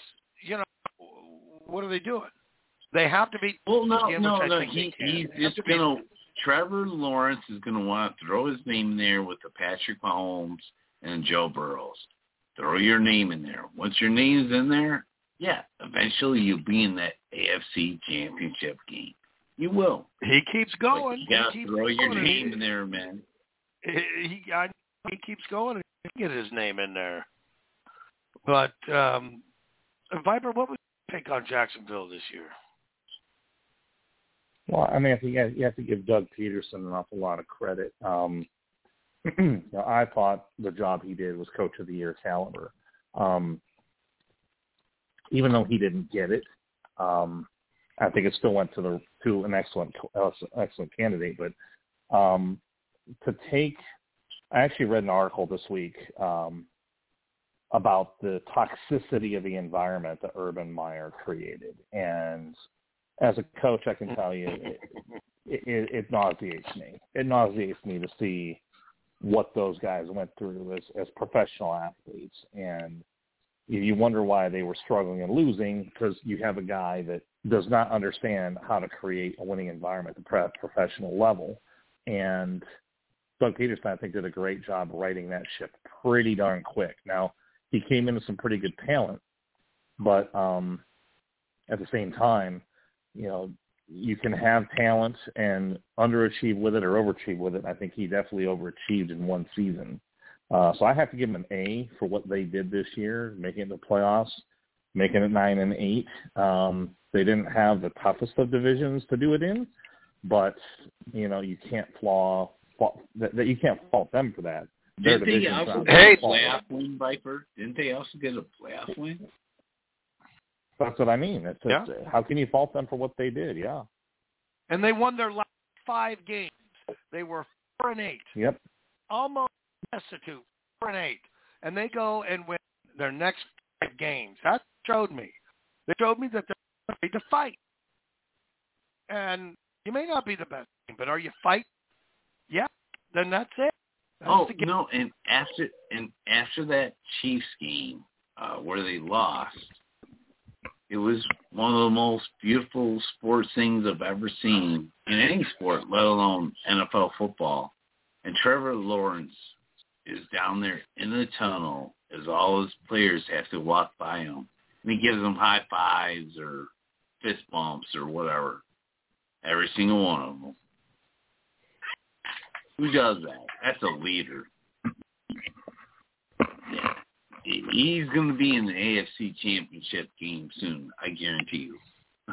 what are they doing? They have to be. Well, no. He's just going to. Trevor Lawrence is going to want to throw his name in there with the Patrick Mahomes and Joe Burrows. Throw your name in there. Once your name's in there, yeah, eventually you'll be in that AFC Championship game. You will. He keeps going. But you got to throw your name in there, man. He keeps going and get his name in there. But Viper, what would you take on Jacksonville this year? Well, I mean, I think you have to give Doug Peterson an awful lot of credit. I thought the job he did was Coach of the Year caliber. Even though he didn't get it, I think it still went to an excellent candidate. But I actually read an article this week about the toxicity of the environment that Urban Meyer created, and as a coach, I can tell you, it nauseates me. It nauseates me to see what those guys went through as professional athletes. And you wonder why they were struggling and losing, because you have a guy that does not understand how to create a winning environment at the professional level. And Doug Peterson, I think, did a great job righting that ship pretty darn quick. Now, he came into some pretty good talent, but at the same time, you can have talent and underachieve with it or overachieve with it. I think he definitely overachieved in one season. So I have to give him an A for what they did this year, making it the playoffs, making it 9-8. They didn't have the toughest of divisions to do it in, but you can't fault them for that. Didn't they also get a playoff win, Viper? Didn't they also get a playoff win? That's what I mean. How can you fault them for what they did? Yeah. And they won their last 5 games. They were 4-8. Yep. Almost destitute, 4-8. And they go and win their next 5 games. That showed me. They showed me that they're ready to fight. And you may not be the best team, but are you fighting? Yeah. Then that's it. No, and after that Chiefs game where they lost, it was one of the most beautiful sports things I've ever seen in any sport, let alone NFL football. And Trevor Lawrence is down there in the tunnel as all his players have to walk by him. And he gives them high fives or fist bumps or whatever. Every single one of them. Who does that? That's a leader. Yeah. He's going to be in the AFC Championship game soon, I guarantee you.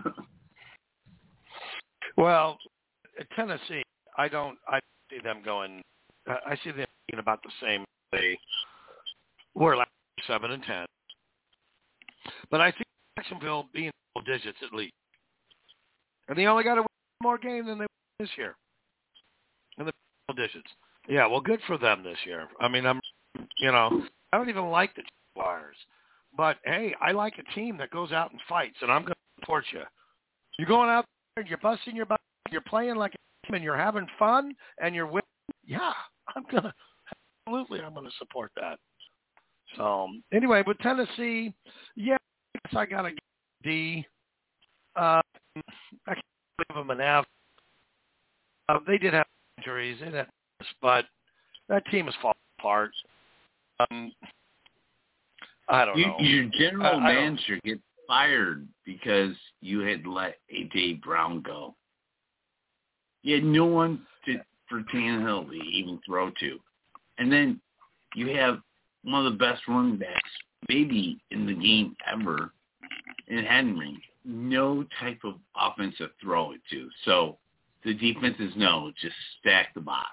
Well, Tennessee, I see them going. I see them being about the same. They were like 7-10, but I see Jacksonville being double digits at least, and they only got to win more game than they won this year. In the double digits. Yeah, well, good for them this year. I mean, I don't even like the Jaguars. But, hey, I like a team that goes out and fights, and I'm going to support you. You're going out there and you're busting your butt, you're playing like a team, and you're having fun, and you're winning. Yeah, I'm going to support that. So, anyway, with Tennessee, yeah, I guess I got to give D. I can't give them an F. They did have injuries, but that team is falling apart. I don't know. Your general manager gets fired because you had let A.J. Brown go. You had no one for Tannehill to even throw to. And then you have one of the best running backs maybe in the game ever in Henry. No type of offense to throw it to. So the defense is no, just stack the box.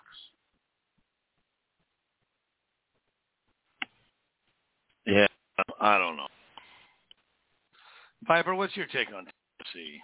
Yeah, I don't know. Viper, what's your take on Tennessee?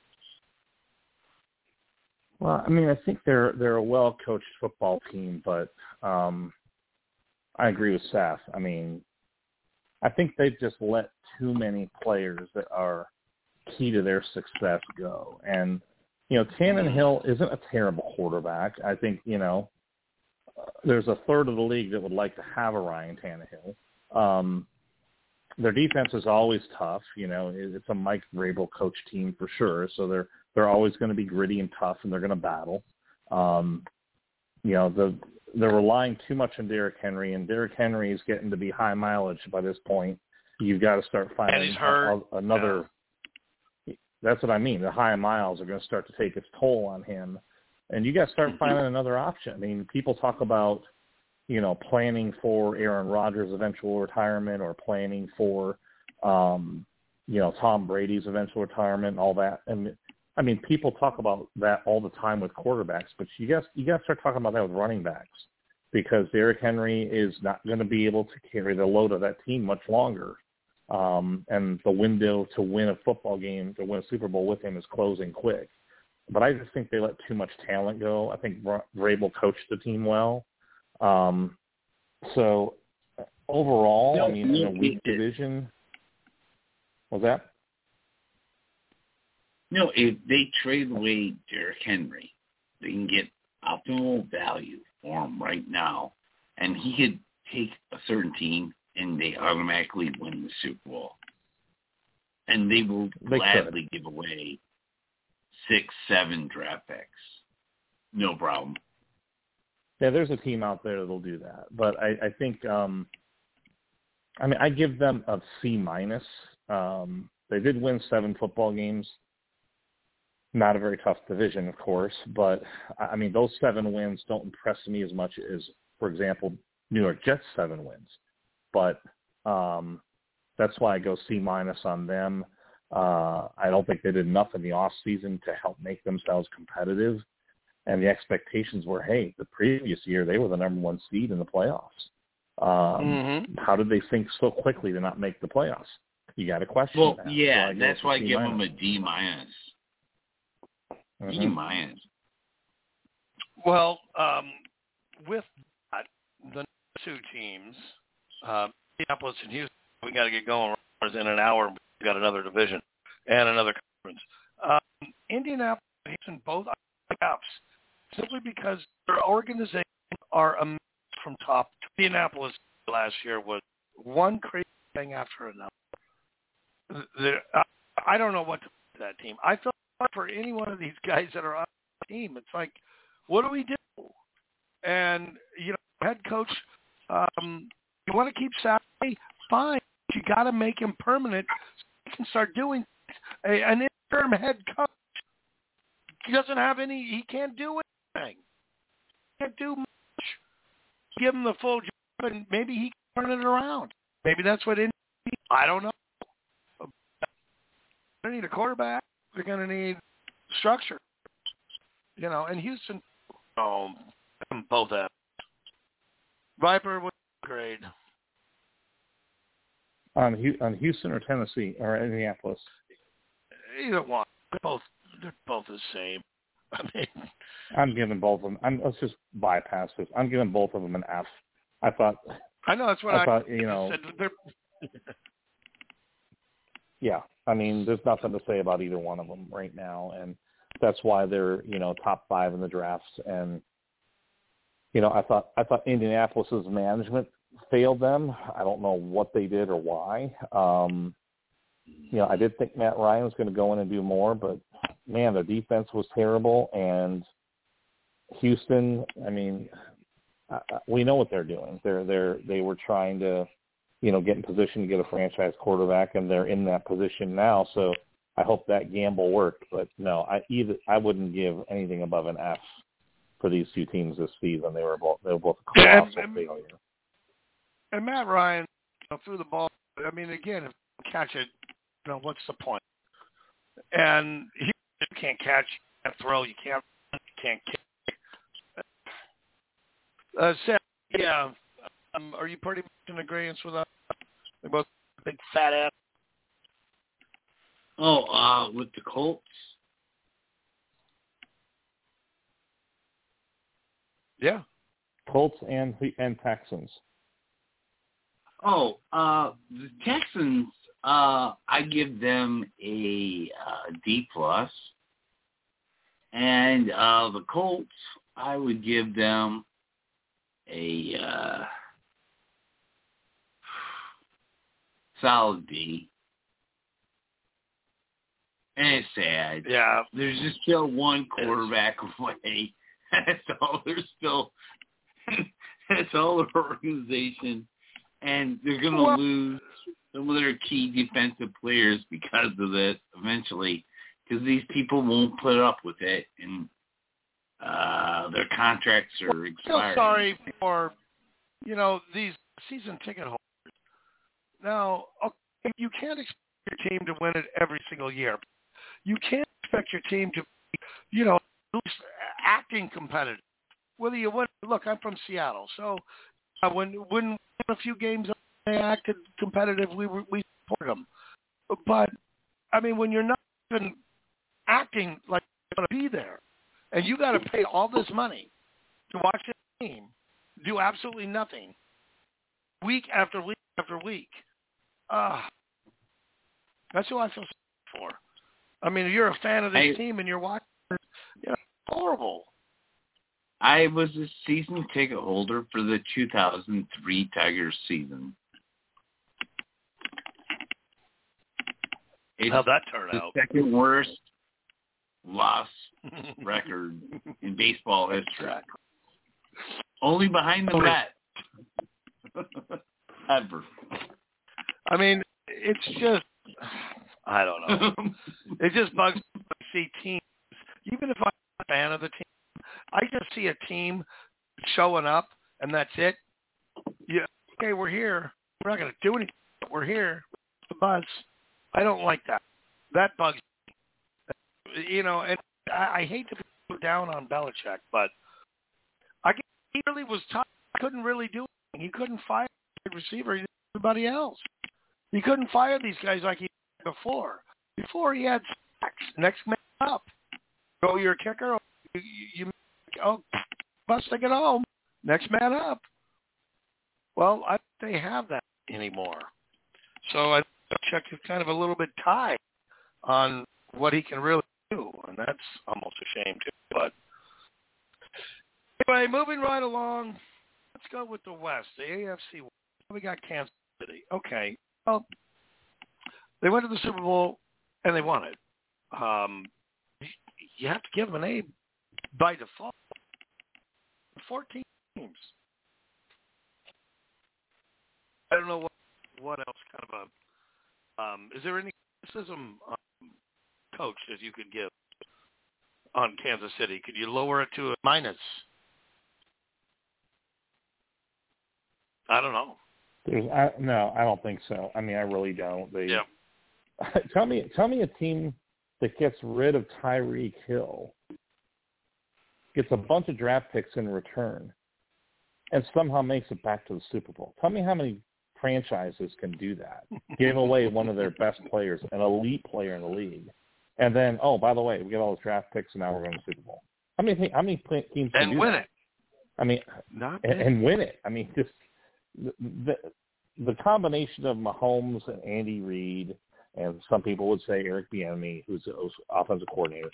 Well, I mean, I think they're a well-coached football team, but I agree with Seth. I mean, I think they've just let too many players that are key to their success go. And, you know, Tannehill isn't a terrible quarterback. I think, you know, there's a third of the league that would like to have a Ryan Tannehill. Their defense is always tough. You know, it's a Mike Vrabel coach team for sure. So they're always going to be gritty and tough, and they're going to battle. You know, they're relying too much on Derrick Henry, and Derrick Henry is getting to be high mileage by this point. You've got to start finding another. Yeah. That's what I mean. The high miles are going to start to take its toll on him, and you got to start finding another option. I mean, people talk about, you know, planning for Aaron Rodgers' eventual retirement or planning for, you know, Tom Brady's eventual retirement and all that. And I mean, people talk about that all the time with quarterbacks, but you got to start talking about that with running backs, because Derrick Henry is not going to be able to carry the load of that team much longer. And the window to win a football game, to win a Super Bowl with him, is closing quick. But I just think they let too much talent go. I think Vrabel coached the team well. So overall, I mean, in a weak division, was that? No, if they trade away Derrick Henry, they can get optimal value for him right now, and he could take a certain team and they automatically win the Super Bowl. And they will gladly give away 6-7 draft picks. No problem. Yeah, there's a team out there that'll do that. But I think, I mean, I give them a C-. They did win 7 football games. Not a very tough division, of course. But, I mean, those 7 wins don't impress me as much as, for example, New York Jets' 7 wins. But that's why I go C- on them. I don't think they did enough in the offseason to help make themselves competitive. And the expectations were, hey, the previous year they were the number 1 seed in the playoffs. How did they think so quickly to not make the playoffs? You got to question that. Well, yeah, so that's why I give them a D-. D-. Well, with that, the 2 teams, Minneapolis and Houston, we got to get going. In an hour, we got another division and another conference. Indianapolis and Houston both are playoffs, simply because their organizations are a mess from top. Indianapolis last year was one crazy thing after another. I don't know what to do with that team. I feel like for any one of these guys that are on the team, it's like, what do we do? And, you know, head coach, you want to keep Saturday? Fine. You got to make him permanent so he can start doing an interim head coach. He doesn't have any. He can't do anything. He can't do much. Give him the full job, and maybe he can turn it around. Maybe that's what Indy needs. I don't know. They're going to need a quarterback. They're going to need structure. You know, and Houston, both have. Viper, what's the grade? On Houston or Tennessee or Indianapolis? Either one. They're both the same. I mean, I'm giving both of them. Let's just bypass this. I'm giving both of them an F. I know that's what I thought. You know, yeah. I mean, there's nothing to say about either one of them right now, and that's why they're, you know, top 5 in the drafts. And you know, I thought Indianapolis's management failed them. I don't know what they did or why. You know, I did think Matt Ryan was going to go in and do more, but man, their defense was terrible. And Houston, I mean, we know what they're doing. They were trying to get in position to get a franchise quarterback, and they're in that position now. So I hope that gamble worked. But no, I wouldn't give anything above an F for these two teams this season. They were both a colossal failure. And Matt Ryan threw the ball. I mean, again, if you catch it, what's the point? And you can't catch, you can't throw, you can't kick. Sam, yeah, are you pretty much in agreement with us? They're both big fat ass. Oh, with the Colts? Yeah. Colts and Texans. Oh, the Texans, I give them a D+. And the Colts, I would give them a solid D. And it's sad. Yeah. There's just still one quarterback away. That's all. There's still that's all the organization. And they're going to lose some of their key defensive players because of this eventually, because these people won't put up with it, and their contracts are expiring. I feel sorry for, these season ticket holders. Now, okay, you can't expect your team to win it every single year. You can't expect your team to be, at least acting competitive. Whether you win, look, I'm from Seattle, so when a few games they acted competitive, we supported them. But, I mean, when you're not even acting like you're going to be there, and you got to pay all this money to watch the team do absolutely nothing week after week after week, that's who I feel sorry for. I mean, you're a fan of this team and you're watching it, horrible. I was a season ticket holder for the 2003 Tigers season. How'd that turn out? The second worst loss record in baseball history. Only behind the Mets. Ever. I mean, it's just, I don't know. It just bugs me to see teams, even if I'm a fan of the team, I just see a team showing up, and that's it. Yeah, okay, we're here. We're not going to do anything, but we're here. The buzz. I don't like that. That bugs me. And I hate to put down on Belichick, but he really was tough. He couldn't really do anything. He couldn't fire the receiver. He did everybody else. He couldn't fire these guys like he did before. Before he had sacks. Next man up. Go your kicker. You bust to get home. Next man up. Well, I think they have that anymore. So I think is kind of a little bit tied on what he can really do, and that's almost a shame too. But anyway, moving right along, let's go with the West, the AFC West. We got Kansas City. Okay, well, they went to the Super Bowl and they won it. You have to give them an A by default. 14 teams. I don't know what else kind of a is there any criticism, Coach, that you could give on Kansas City? Could you lower it to a minus? I don't know. No, I don't think so. I mean, I really don't. Yeah. Tell me a team that gets rid of Tyreek Hill, gets a bunch of draft picks in return, and somehow makes it back to the Super Bowl. Tell me how many franchises can do that. Give away one of their best players, an elite player in the league, and then, oh, by the way, we get all those draft picks, and now we're going to the Super Bowl. How many teams can do win that? it? I mean, and win it. I mean, just the combination of Mahomes and Andy Reid, and some people would say Eric Bieniemy, who's the offensive coordinator,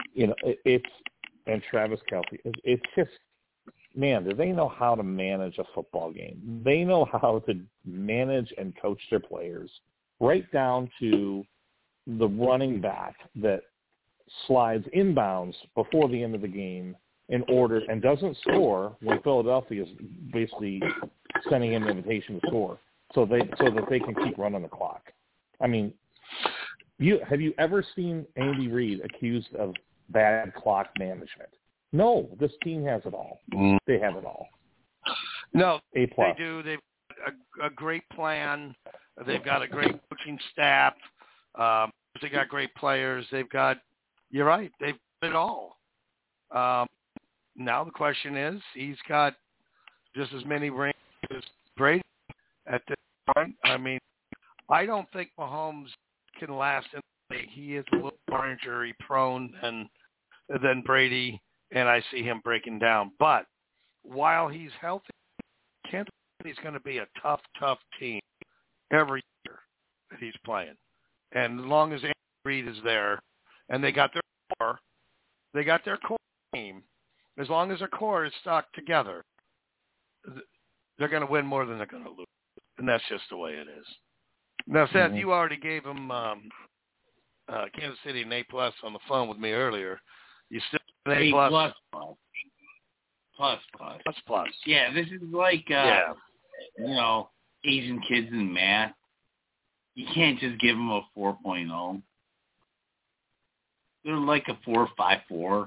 and Travis Kelce. It's just, man, do they know how to manage a football game? They know how to manage and coach their players, right down to the running back that slides inbounds before the end of the game in order and doesn't score when Philadelphia is basically sending him an invitation to score. so that they can keep running the clock. I mean, have you ever seen Andy Reid accused of bad clock management? No, this team has it all. They have it all. No, A+. they do. They've got a great plan. They've got a great coaching staff. They got great players. You're right, they've got it all. Now the question is, he's got just as many rings as Brady at this point. I mean, I don't think Mahomes can last in the league. He is a little more injury prone than Brady, and I see him breaking down. But while he's healthy, Kansas City's going to be a tough team every year that he's playing. And as long as Andy Reid is there, and they got their core team, as long as their core is stuck together, they're going to win more than they're going to lose. And that's just the way it is. Now, Seth, you already gave them Kansas City an A+ on the phone with me earlier. You still an A+? Plus. Yeah, this is like, Asian kids in math. You can't just give them a 4.0. They're like a 4.54.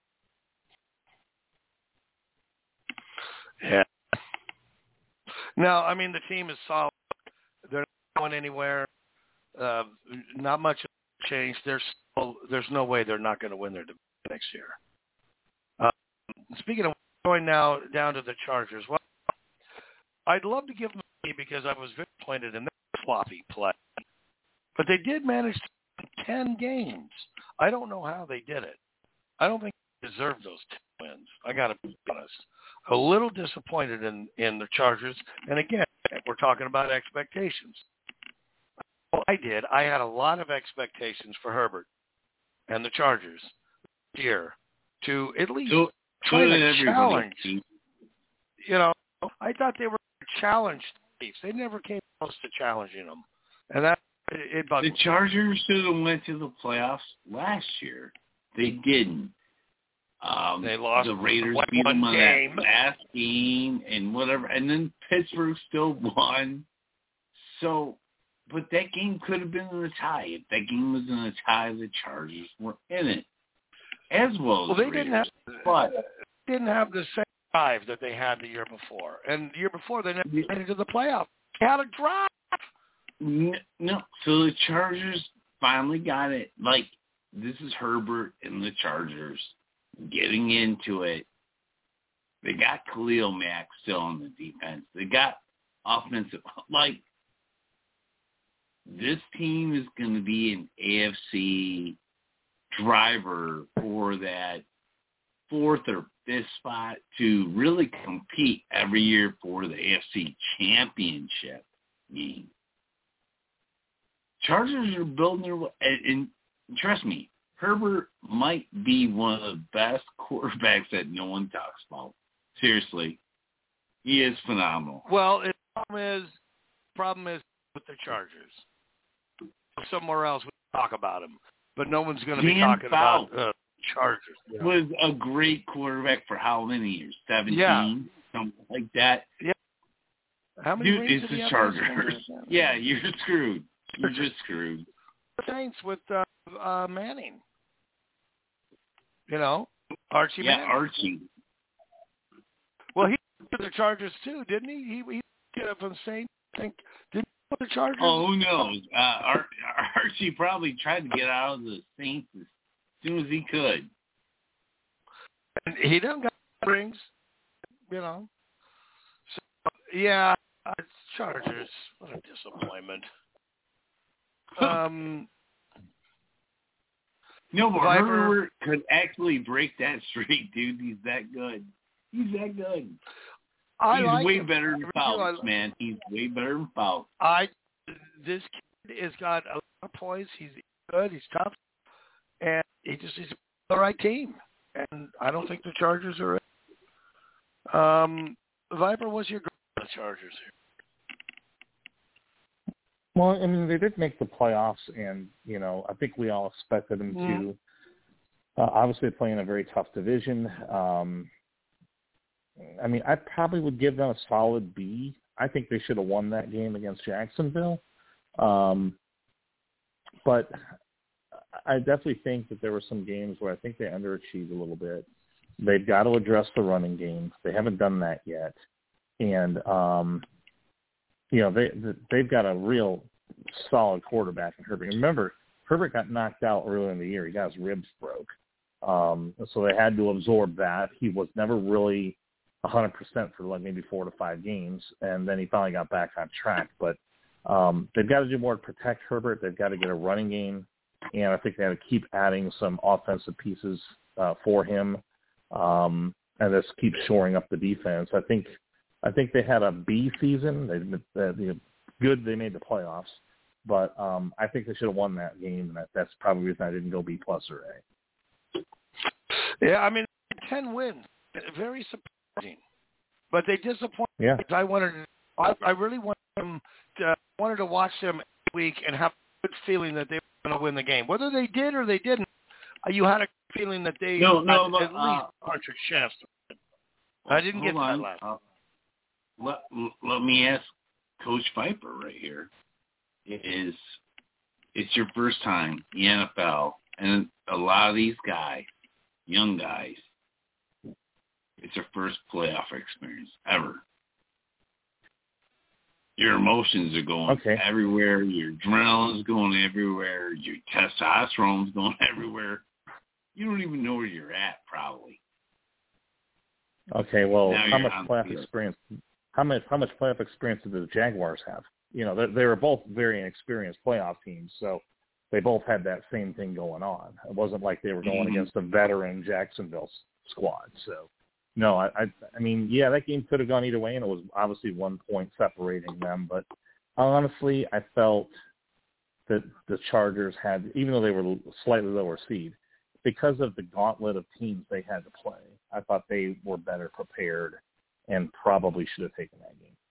Yeah. No, I mean, the team is solid. They're not going anywhere. Not much has changed. There's no way they're not going to win their division next year. Speaking of going now down to the Chargers, well, I'd love to give them a B because I was very disappointed in their sloppy play. But they did manage to win 10 games. I don't know how they did it. I don't think they deserved those 10 wins. I got to be honest. A little disappointed in the Chargers. And again, we're talking about expectations. Well, I did. I had a lot of expectations for Herbert and the Chargers this year to at least try to challenge. You know, I thought they were going to challenge the Chiefs. They never came close to challenging them. And that it bugged me. The Chargers should have went to the playoffs last year. They didn't. They lost. The Raiders beat them on that last game and whatever. And then Pittsburgh still won. So, but that game could have been in a tie. If that game was in a tie, the Chargers were in it. As well as they the Raiders. didn't have the same drive that they had the year before. And the year before, they never made it to the playoffs. They had a drive. No. So the Chargers finally got it. Like, this is Herbert and the Chargers getting into it. They got Khalil Mack still on the defense. They got offensive. Like, this team is going to be an AFC driver for that fourth or fifth spot to really compete every year for the AFC championship game. Chargers are building their way, and trust me, Herbert might be one of the best quarterbacks that no one talks about. Seriously, he is phenomenal. Well, the problem is with the Chargers. Somewhere else we talk about him, but no one's going to be talking about Chargers. Yeah. Was a great quarterback for how many years? 17, something like that. Yeah. How many Dude, it's the Chargers. Yeah, you're screwed. You're just screwed. Saints with Manning. You know, Archie Manning. Yeah, Archie. Well, he did the Chargers too, didn't he? He did it from Saints. I think didn't he put the Chargers? Oh, who knows? Archie probably tried to get out of the Saints as soon as he could. And he doesn't got rings, you know. So, yeah, it's Chargers. What a disappointment. No, but Herbert could actually break that streak, dude. He's that good. He's that good. He's way better than Fouts, man. He's way better than Fouts. This kid has got a lot of poise. He's good. He's tough. And he's the right team. And I don't think the Chargers are it. Viper, what's your grade on the Chargers here? Well, I mean, they did make the playoffs, and, you know, I think we all expected them to. Obviously, play in a very tough division. I mean, I probably would give them a solid B. I think they should have won that game against Jacksonville. But I definitely think that there were some games where I think they underachieved a little bit. They've got to address the running game. They haven't done that yet. And, they've got a real solid quarterback in Herbert. Remember, Herbert got knocked out earlier in the year. He got his ribs broke. So they had to absorb that. He was never really 100% for like maybe 4 to 5 games, and then he finally got back on track. But they've got to do more to protect Herbert. They've got to get a running game, and I think they have to keep adding some offensive pieces for him, and just keep shoring up the defense. I think they had a B season. Good they made the playoffs, but I think they should have won that game, and that's probably the reason I didn't go B+ or A. Yeah, I mean, 10 wins, very surprising, but they disappointed. Yeah, I really wanted to watch them every week and have a good feeling that they were going to win the game. Whether they did or they didn't, you had a feeling that they at least Patrick Shafts. I didn't get that last. Let me ask Coach Viper right here. It's your first time in the NFL, and a lot of these guys, young guys, it's their first playoff experience ever. Your emotions are going everywhere. Your adrenaline's going everywhere. Your testosterone's going everywhere. You don't even know where you're at, probably. Okay, well, how much playoff experience did the Jaguars have? They were both very inexperienced playoff teams, so they both had that same thing going on. It wasn't like they were going against a veteran Jacksonville squad. So, no, I mean, yeah, that game could have gone either way, and it was obviously 1 point separating them. But honestly, I felt that the Chargers had, even though they were slightly lower seed, because of the gauntlet of teams they had to play, I thought they were better prepared and probably should have taken that game.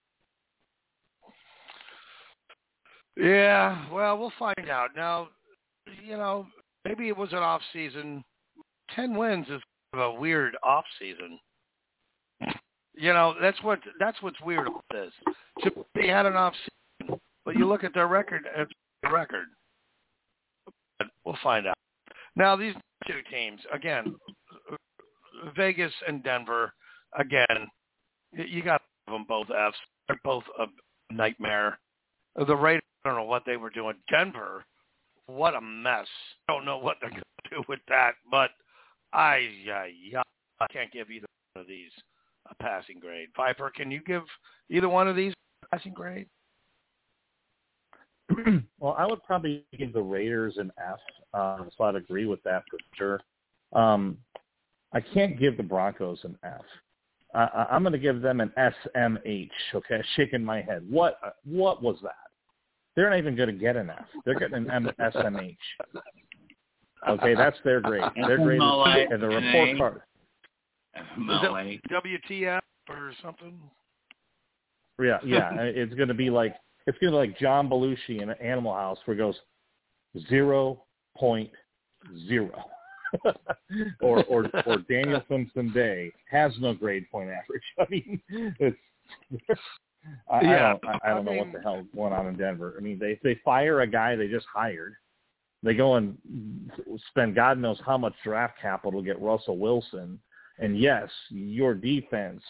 Yeah, well, we'll find out. Now, maybe it was an off season. 10 wins is a weird off season. That's what's weird about this. They had an off season, but you look at their record, it's a record. But we'll find out. Now, these two teams, again, Vegas and Denver, again, you got them both Fs. They're both a nightmare. The Raiders, I don't know what they were doing. Denver, what a mess. I don't know what they're going to do with that, but I can't give either one of these a passing grade. Viper, can you give either one of these a passing grade? Well, I would probably give the Raiders an F, so I'd agree with that for sure. I can't give the Broncos an F. I'm going to give them an SMH, okay? Shaking my head. What was that? They're not even going to get an F. They're getting an SMH. Okay, that's their grade. Their grade is in the report card. Is it WTF or something? Yeah. It's going to be like John Belushi in Animal House, where it goes 0.0. or Daniel Simpson Day has no grade point average. I mean, I don't know what the hell is going on in Denver. I mean, they fire a guy they just hired. They go and spend God knows how much draft capital to get Russell Wilson. And yes, your defense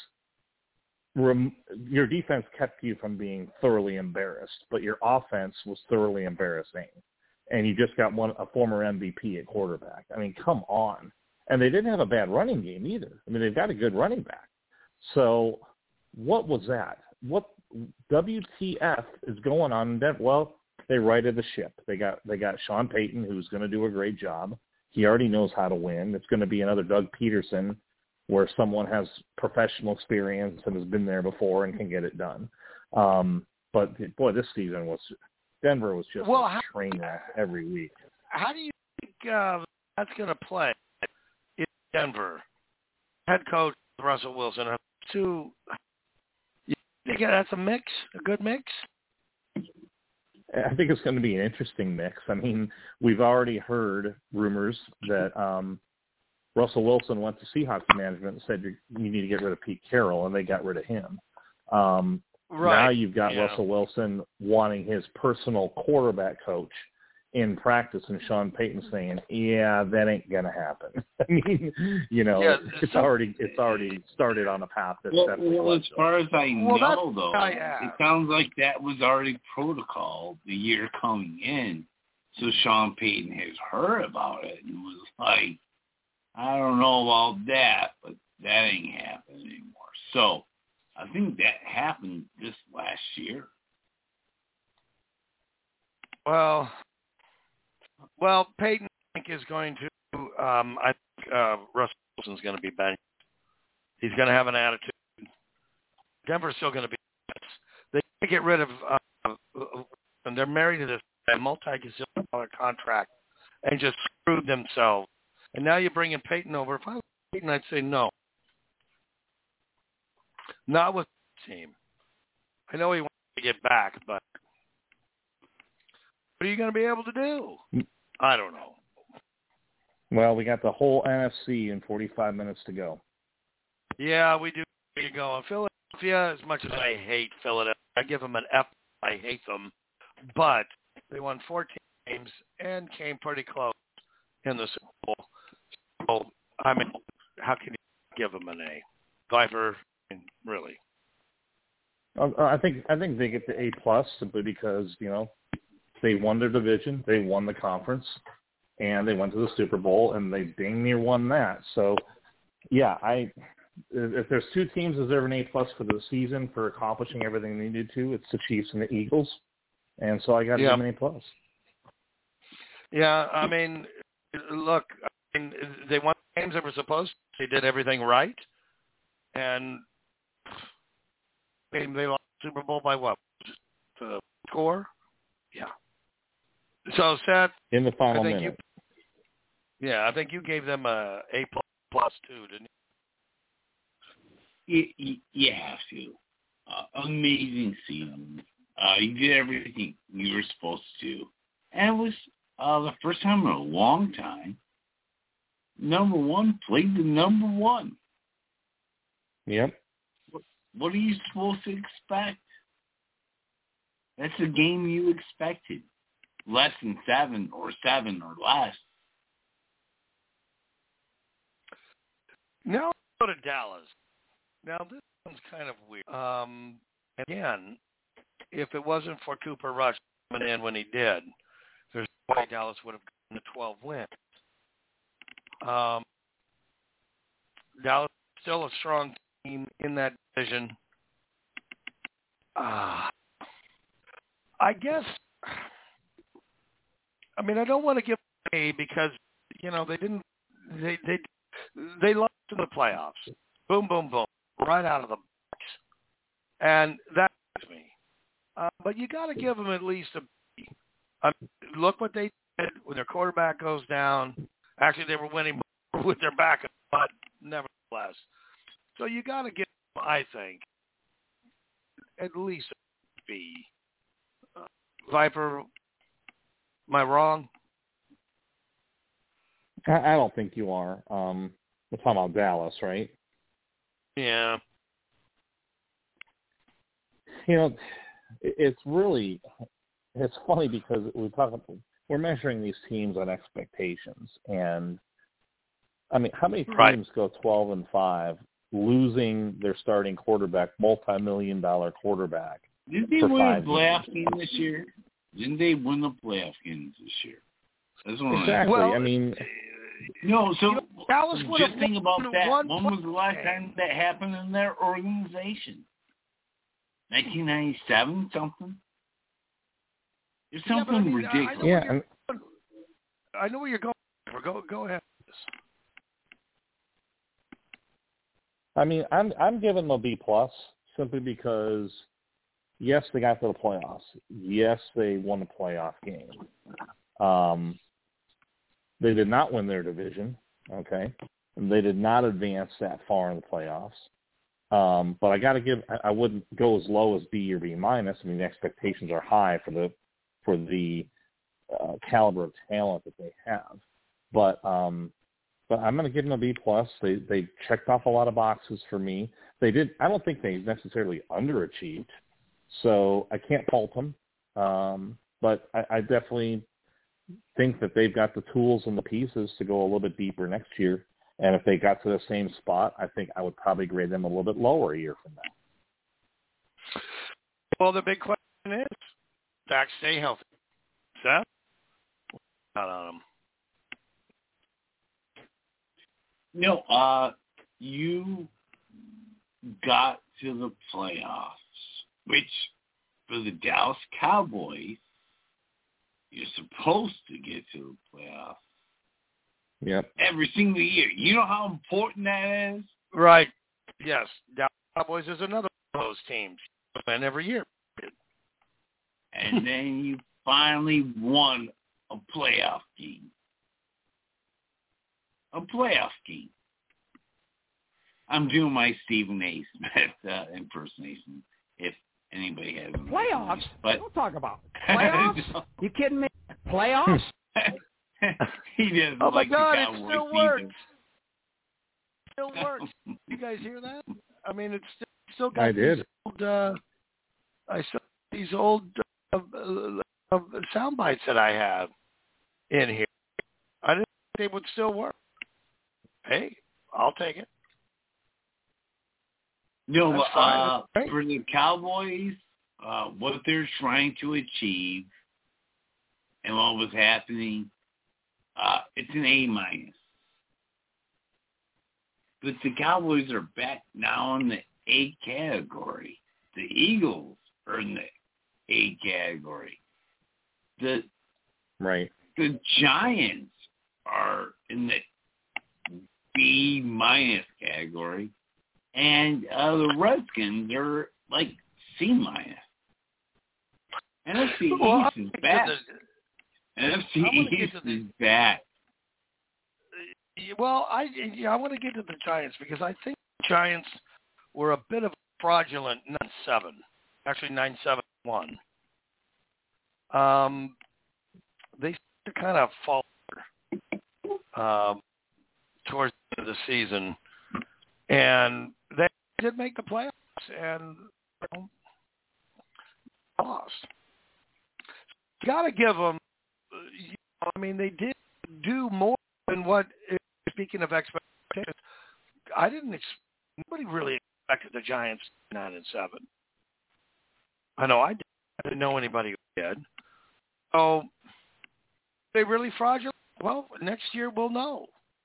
kept you from being thoroughly embarrassed, but your offense was thoroughly embarrassing. And you just got a former MVP at quarterback. I mean, come on. And they didn't have a bad running game either. I mean, they've got a good running back. So what was that? What WTF is going on in Denver? Well, they righted the ship. They got Sean Payton, who's going to do a great job. He already knows how to win. It's going to be another Doug Peterson, where someone has professional experience and has been there before and can get it done. But boy, this season Denver was just a train wreck every week. How do you think that's going to play in Denver? Head coach Russell Wilson. You think that's a mix, a good mix? I think it's going to be an interesting mix. I mean, we've already heard rumors that Russell Wilson went to Seahawks management and said, you need to get rid of Pete Carroll, and they got rid of him. Right. Now you've got Russell Wilson wanting his personal quarterback coach in practice, and Sean Payton saying, "Yeah, that ain't gonna happen." I mean, it's already started on a path that's definitely. Well, as far as I know, though, it sounds like that was already protocol the year coming in. So Sean Payton has heard about it and was like, "I don't know about that, but that ain't happening anymore." So I think that happened this last year. Well, Peyton I think is going to. I think Russell Wilson's going to be benched. He's going to have an attitude. Denver's still going to be. They can't get rid of. And they're married to this multi-gazillion-dollar contract, and just screwed themselves. And now you're bringing Peyton over. If I was Peyton, I'd say no. Not with the team. I know he wants to get back, but what are you going to be able to do? I don't know. Well, we got the whole NFC in 45 minutes to go. Yeah, we do. There you go. Philadelphia, as much as I hate Philadelphia, I give them an F. I hate them. But they won 14 games and came pretty close in the Super Bowl. So, I mean, how can you give them an A? Viper, really. I think they get the A+ simply because, they won their division, they won the conference, and they went to the Super Bowl, and they dang near won that. So, yeah, if there's two teams deserving A+ for the season for accomplishing everything they needed to, it's the Chiefs and the Eagles. And so I got to give them an A+. Yeah, I mean, look, they won games that were supposed to. They did everything right. And they lost the Super Bowl by what? The score? Yeah. So, Seth, in the final minute. I think you gave them a A+ too, didn't you? You have to. Amazing season. You did everything you were supposed to. And it was the first time in a long time, number one played the number one. Yep. What are you supposed to expect? That's the game you expected. Less than 7 or less. Now go to Dallas. Now this one's kind of weird. Again, if it wasn't for Cooper Rush coming in when he did, there's no way Dallas would have gotten to 12 wins. Dallas is still a strong team in that division. I guess. I mean, I don't want to give A because they didn't. They lost in the playoffs. Boom, boom, boom, right out of the box, and that hurts me. But you got to give them at least a B. Look what they did when their quarterback goes down. Actually, they were winning with their backup, but nevertheless. So you got to give them, I think, at least a B. Viper, am I wrong? I don't think you are. We're talking about Dallas, right? Yeah. It's funny because we're measuring these teams on expectations, and I mean, how many teams go 12-5, losing their starting quarterback, multi-million-dollar quarterback? Didn't they win a playoff game this year? Didn't they win the playoff games this year? That's what exactly. I mean, no. So Dallas just think about that. When was the last time that happened in their organization? 1997, something. It's something ridiculous. I know where you're going. Go ahead. I mean, I'm giving them a B+ simply because, yes, they got to the playoffs. Yes, they won a playoff game. They did not win their division, okay? And they did not advance that far in the playoffs. But I wouldn't go as low as B or B-. I mean, the expectations are high for the caliber of talent that they have. But I'm going to give them a B+. They checked off a lot of boxes for me. I don't think they necessarily underachieved. So I can't fault them. But I definitely think that they've got the tools and the pieces to go a little bit deeper next year. And if they got to the same spot, I think I would probably grade them a little bit lower a year from now. Well, the big question is, Dak, stay healthy. Seth? Not on him. No, you got to the playoffs, which for the Dallas Cowboys, you're supposed to get to the playoffs. Yep. Every single year. You know how important that is? Right. Yes. Dallas Cowboys is another one of those teams. Win every year. And then you finally won a playoff game. A playoff game. I'm doing my Stephen A. Smith impersonation, if anybody has any. Playoffs? But Don't talk about playoffs. You kidding me? Playoffs? He doesn't Oh, my like God, the it Cowboys still works. either. Still works. You guys hear that? I mean, it's still got I did. these old, I saw these old sound bites that I have in here. I didn't think they would still work. Hey, I'll take it. No, That's fine. That's great. for the Cowboys, what they're trying to achieve and what was happening, it's an A-. But the Cowboys are back now in the A category. The Eagles are in the A category. The Giants are in the B- category. And the Redskins are like C-. NFC East is back. NFC East is back. Well, I want to get to the Giants because I think the Giants were a bit of a fraudulent 9-7, actually 9-7-1. They kind of faltered towards the end of the season, and they did make the playoffs and lost. Got to give them. I mean, they did do more than what. Speaking of expectations, nobody really expected the Giants 9-7. I know I didn't know anybody who did. So, they really fraudulent? Well, next year we'll know.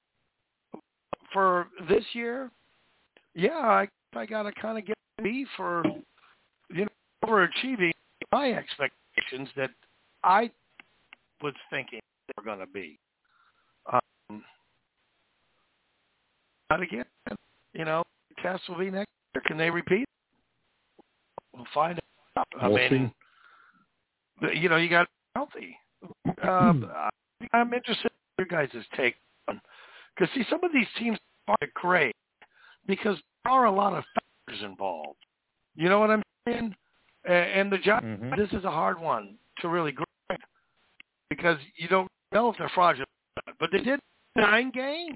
For this year, yeah, I got to kind of get B for overachieving my expectations that I was thinking they were going to be. Not again. The test will be next year. Can they repeat? We'll find out. We'll see. You got healthy. I'm interested in your guys' take on, because see, some of these teams are great because there are a lot of factors involved. You know what I'm saying? And the Giants, This is a hard one to really grade because you don't know if they're fraudulent, but they did 9 games.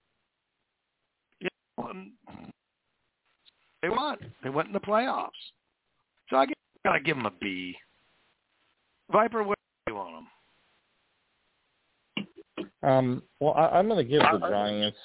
They won. They went in the playoffs. So I gotta give them a B. Viper, what do you want them? Well, I'm going to give the Giants.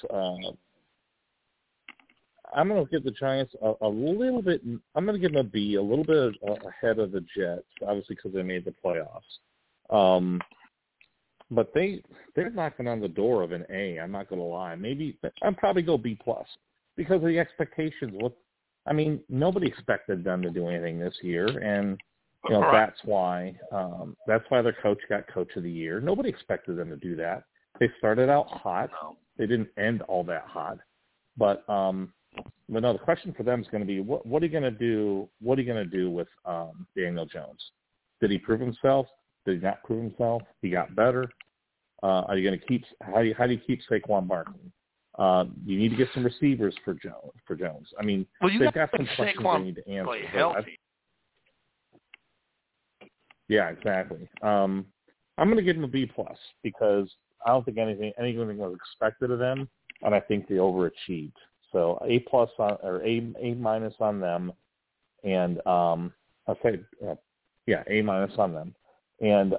I'm going to give the Giants a little bit. I'm going to give them a B, a little bit ahead of the Jets, obviously because they made the playoffs. But they're knocking on the door of an A. I'm not going to lie. Maybe I'd probably go B+ because of the expectations. Nobody expected them to do anything this year, and that's why their coach got Coach of the Year. Nobody expected them to do that. They started out hot. They didn't end all that hot. But no, the question for them is going to be what are you going to do? What are you going to do with Daniel Jones? Did he prove himself? Did he not prove himself? He got better. Are you going to keep? How do you keep Saquon Barkley? You need to get some receivers for Jones. I mean, they've got some questions they need to answer. Healthy. Yeah, exactly. I'm going to give them a B+ because I don't think anything was expected of them, and I think they overachieved. So A+ or A- on them, and I'll say, A- on them. And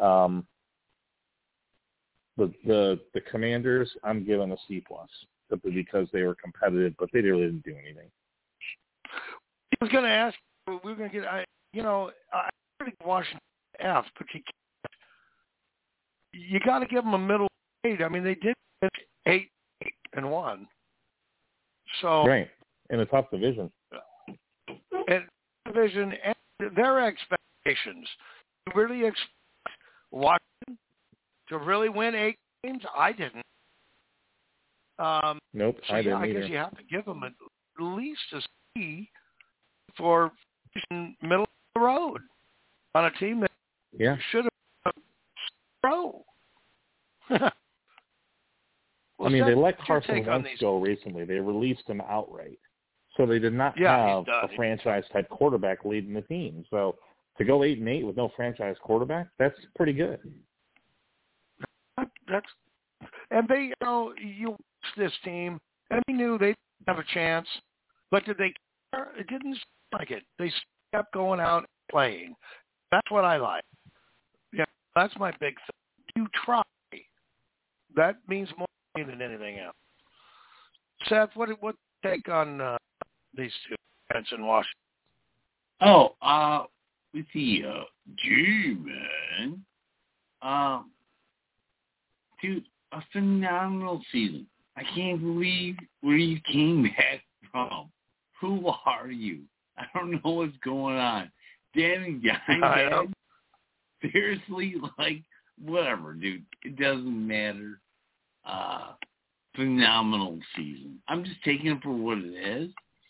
the Commanders, I'm giving a C+, simply because they were competitive, but they really didn't do anything. I was going to ask, we were going to get, I think Washington F, but you got to give them a middle grade. I mean, they did 8-1. So right, in a tough division. And division and their expectations. You really expect Washington to really win 8 games? I didn't. Nope, so I didn't I either. guess you have to give them at least a C for middle of the road on a team that should have pro. I mean, they let Carson Wentz go recently. They released him outright. So they did not have a franchise-type quarterback leading the team. So to go 8-8 with no franchise quarterback, that's pretty good. And they, you watch this team, and we knew they'd have a chance, but did they care? It didn't seem like it. They kept going out and playing. That's what I like. Yeah, that's my big thing. You try. That means more than anything else. Seth, what take on these two events in Washington? With the G-Man, dude, a phenomenal season. I can't believe where you came back from. Who are you? I don't know what's going on. Danny Diamond, seriously, whatever, dude. It doesn't matter. Phenomenal season. I'm just taking it for what it is.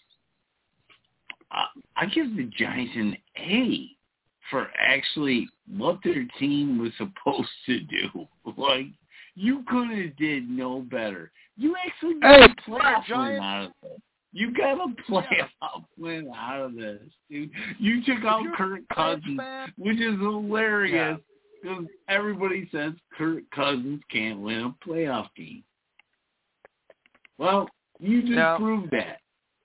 I give the Giants an A for actually what their team was supposed to do. You could have did no better. You actually got a playoff win out of this. You got a playoff win out of this, dude. You took out Kirk Cousins, which is hilarious because everybody says Kirk Cousins can't win a playoff game. Well, you just proved that.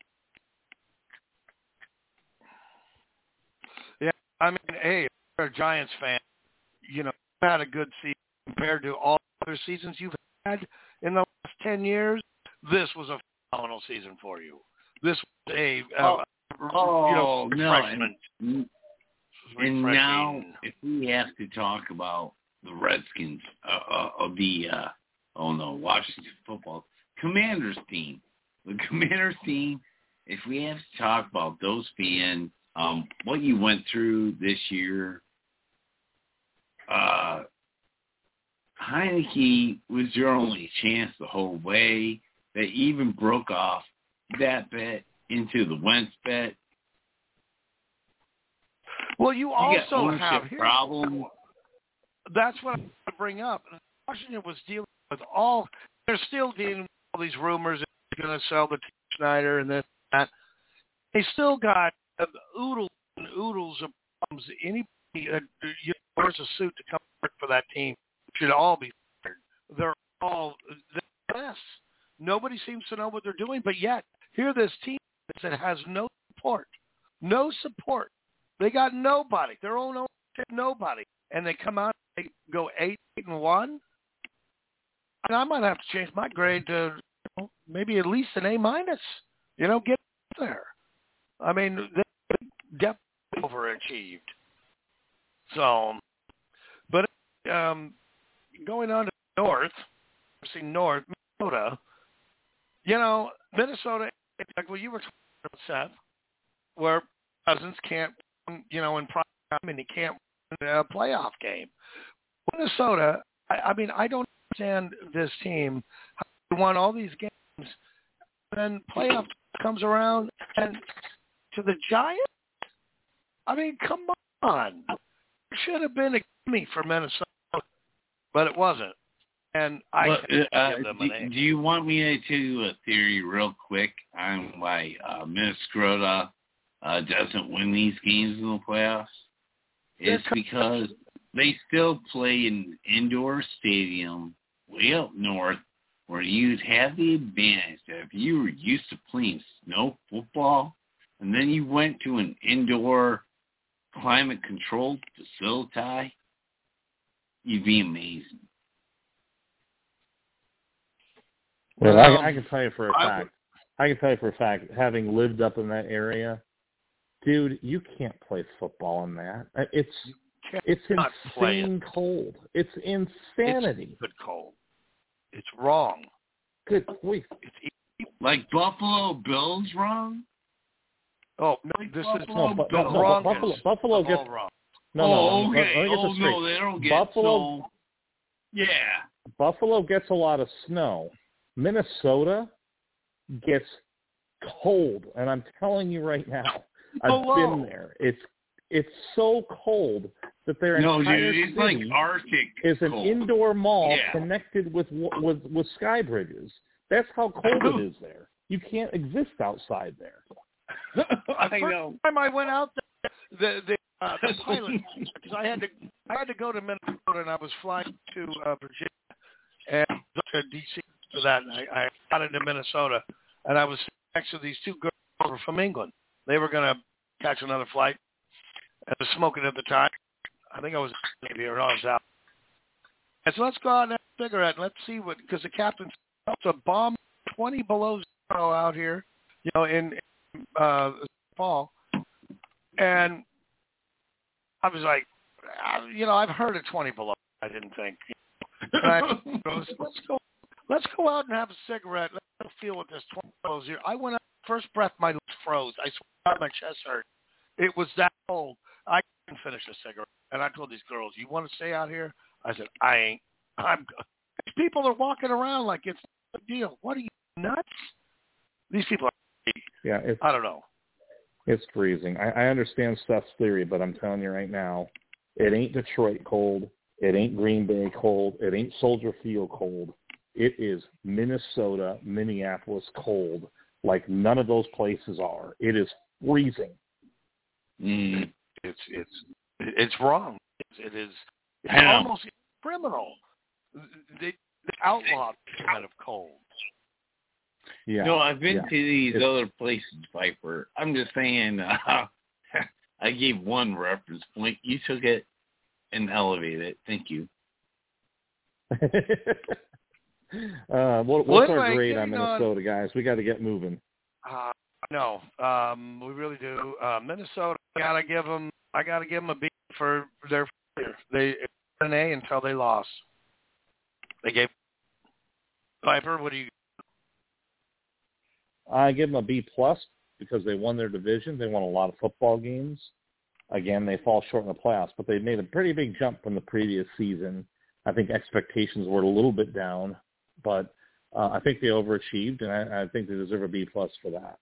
Yeah, I mean, hey, if you're a Giants fan, you had a good season compared to all other seasons you've had in the last 10 years. This was a phenomenal season for you. This was a refreshment. And now, if we have to talk about the Redskins, Washington football Commanders team. The Commanders team, if we have to talk about those fans, what you went through this year, Heineke was your only chance the whole way. They even broke off that bet into the Wentz bet. Well, you also have a problem. That's what I want to bring up. Washington was dealing with they're still dealing with all these rumors that they're going to sell the Schneider and this and that. They still got oodles and oodles of problems. Anybody that wears a suit to come work for that team should all be fired. They're all the best. Nobody seems to know what they're doing, but yet here this team that has no support. No support. They got nobody. Their own ownership, nobody. And they come out and they go 8-1. And I might have to change my grade to maybe at least an A-. Get there. I mean, they definitely overachieved. So, but going on to North, Minnesota, Minnesota, like what you were talking about, Seth, where Cousins can't, in prime time, and he can't win a playoff game. Minnesota, I mean, I don't understand this team. They won all these games, then playoff comes around, and to the Giants? I mean, come on. It should have been a gimme for Minnesota, but it wasn't. And I give them an A. Do you want me to tell you a theory real quick on why Minnesota doesn't win these games in the playoffs? It's because they still play in an indoor stadium way up north where you'd have the advantage that if you were used to playing snow football and then you went to an indoor climate-controlled facility, you'd be amazing. Well, I can tell you for a fact. I can tell you for a fact, having lived up in that area, dude, you can't play football in that. It's insane cold. It's insanity. It's good cold. It's wrong. Good grief. It's like Buffalo Bills wrong? Oh, no, this is wrong. Buffalo gets wrong. No, okay. Let me get this straight. No, they don't get Buffalo. snow. Yeah. Buffalo gets a lot of snow. Minnesota gets cold, and I'm telling you right now, I've been there. It's so cold that their entire dude, it's city like Arctic is an cold. indoor mall Yeah. connected with sky bridges. That's how cold it is there. You can't exist outside there. I know. The time I went out there, the pilot, because I had to go to Minnesota, and I was flying to Virginia and to D.C. for that. And I got into Minnesota, and I was next to these two girls who were from England. They were going to catch another flight. I was smoking at the time. I think I was maybe or I was out. And so let's go out and have a cigarette and let's see what, because the captain said it's a bomb 20 below zero out here, in fall. And I was like, I've heard of 20 below. I didn't think. And I goes, let's go out and have a cigarette. Let's feel what this 20 below zero. I went out, first breath, my lips froze. I swear my chest hurt. It was that cold. I couldn't finish a cigarette. And I told these girls, you want to stay out here? I said, I ain't. These people are walking around like it's no big deal. What are you, nuts? These people are I don't know. It's freezing. I understand Steph's theory, but I'm telling you right now, it ain't Detroit cold. It ain't Green Bay cold. It ain't Soldier Field cold. It is Minnesota, Minneapolis cold, like none of those places are. It is freezing. It's wrong. It is almost criminal. They outlawed kind of cold. Yeah. No, I've been to these other places, Viper. I'm just saying, I gave one reference point. You took it and elevated it. Thank you. What's our grade on Minnesota, guys? We got to get moving. No, we really do. Minnesota, I gotta give them a B for their failure. They an A until they lost. They gave Viper. What do you? I give them a B plus because they won their division. They won a lot of football games. Again, they fall short in the playoffs, but they made a pretty big jump from the previous season. I think expectations were a little bit down, but I think they overachieved, and I think they deserve a B plus for that.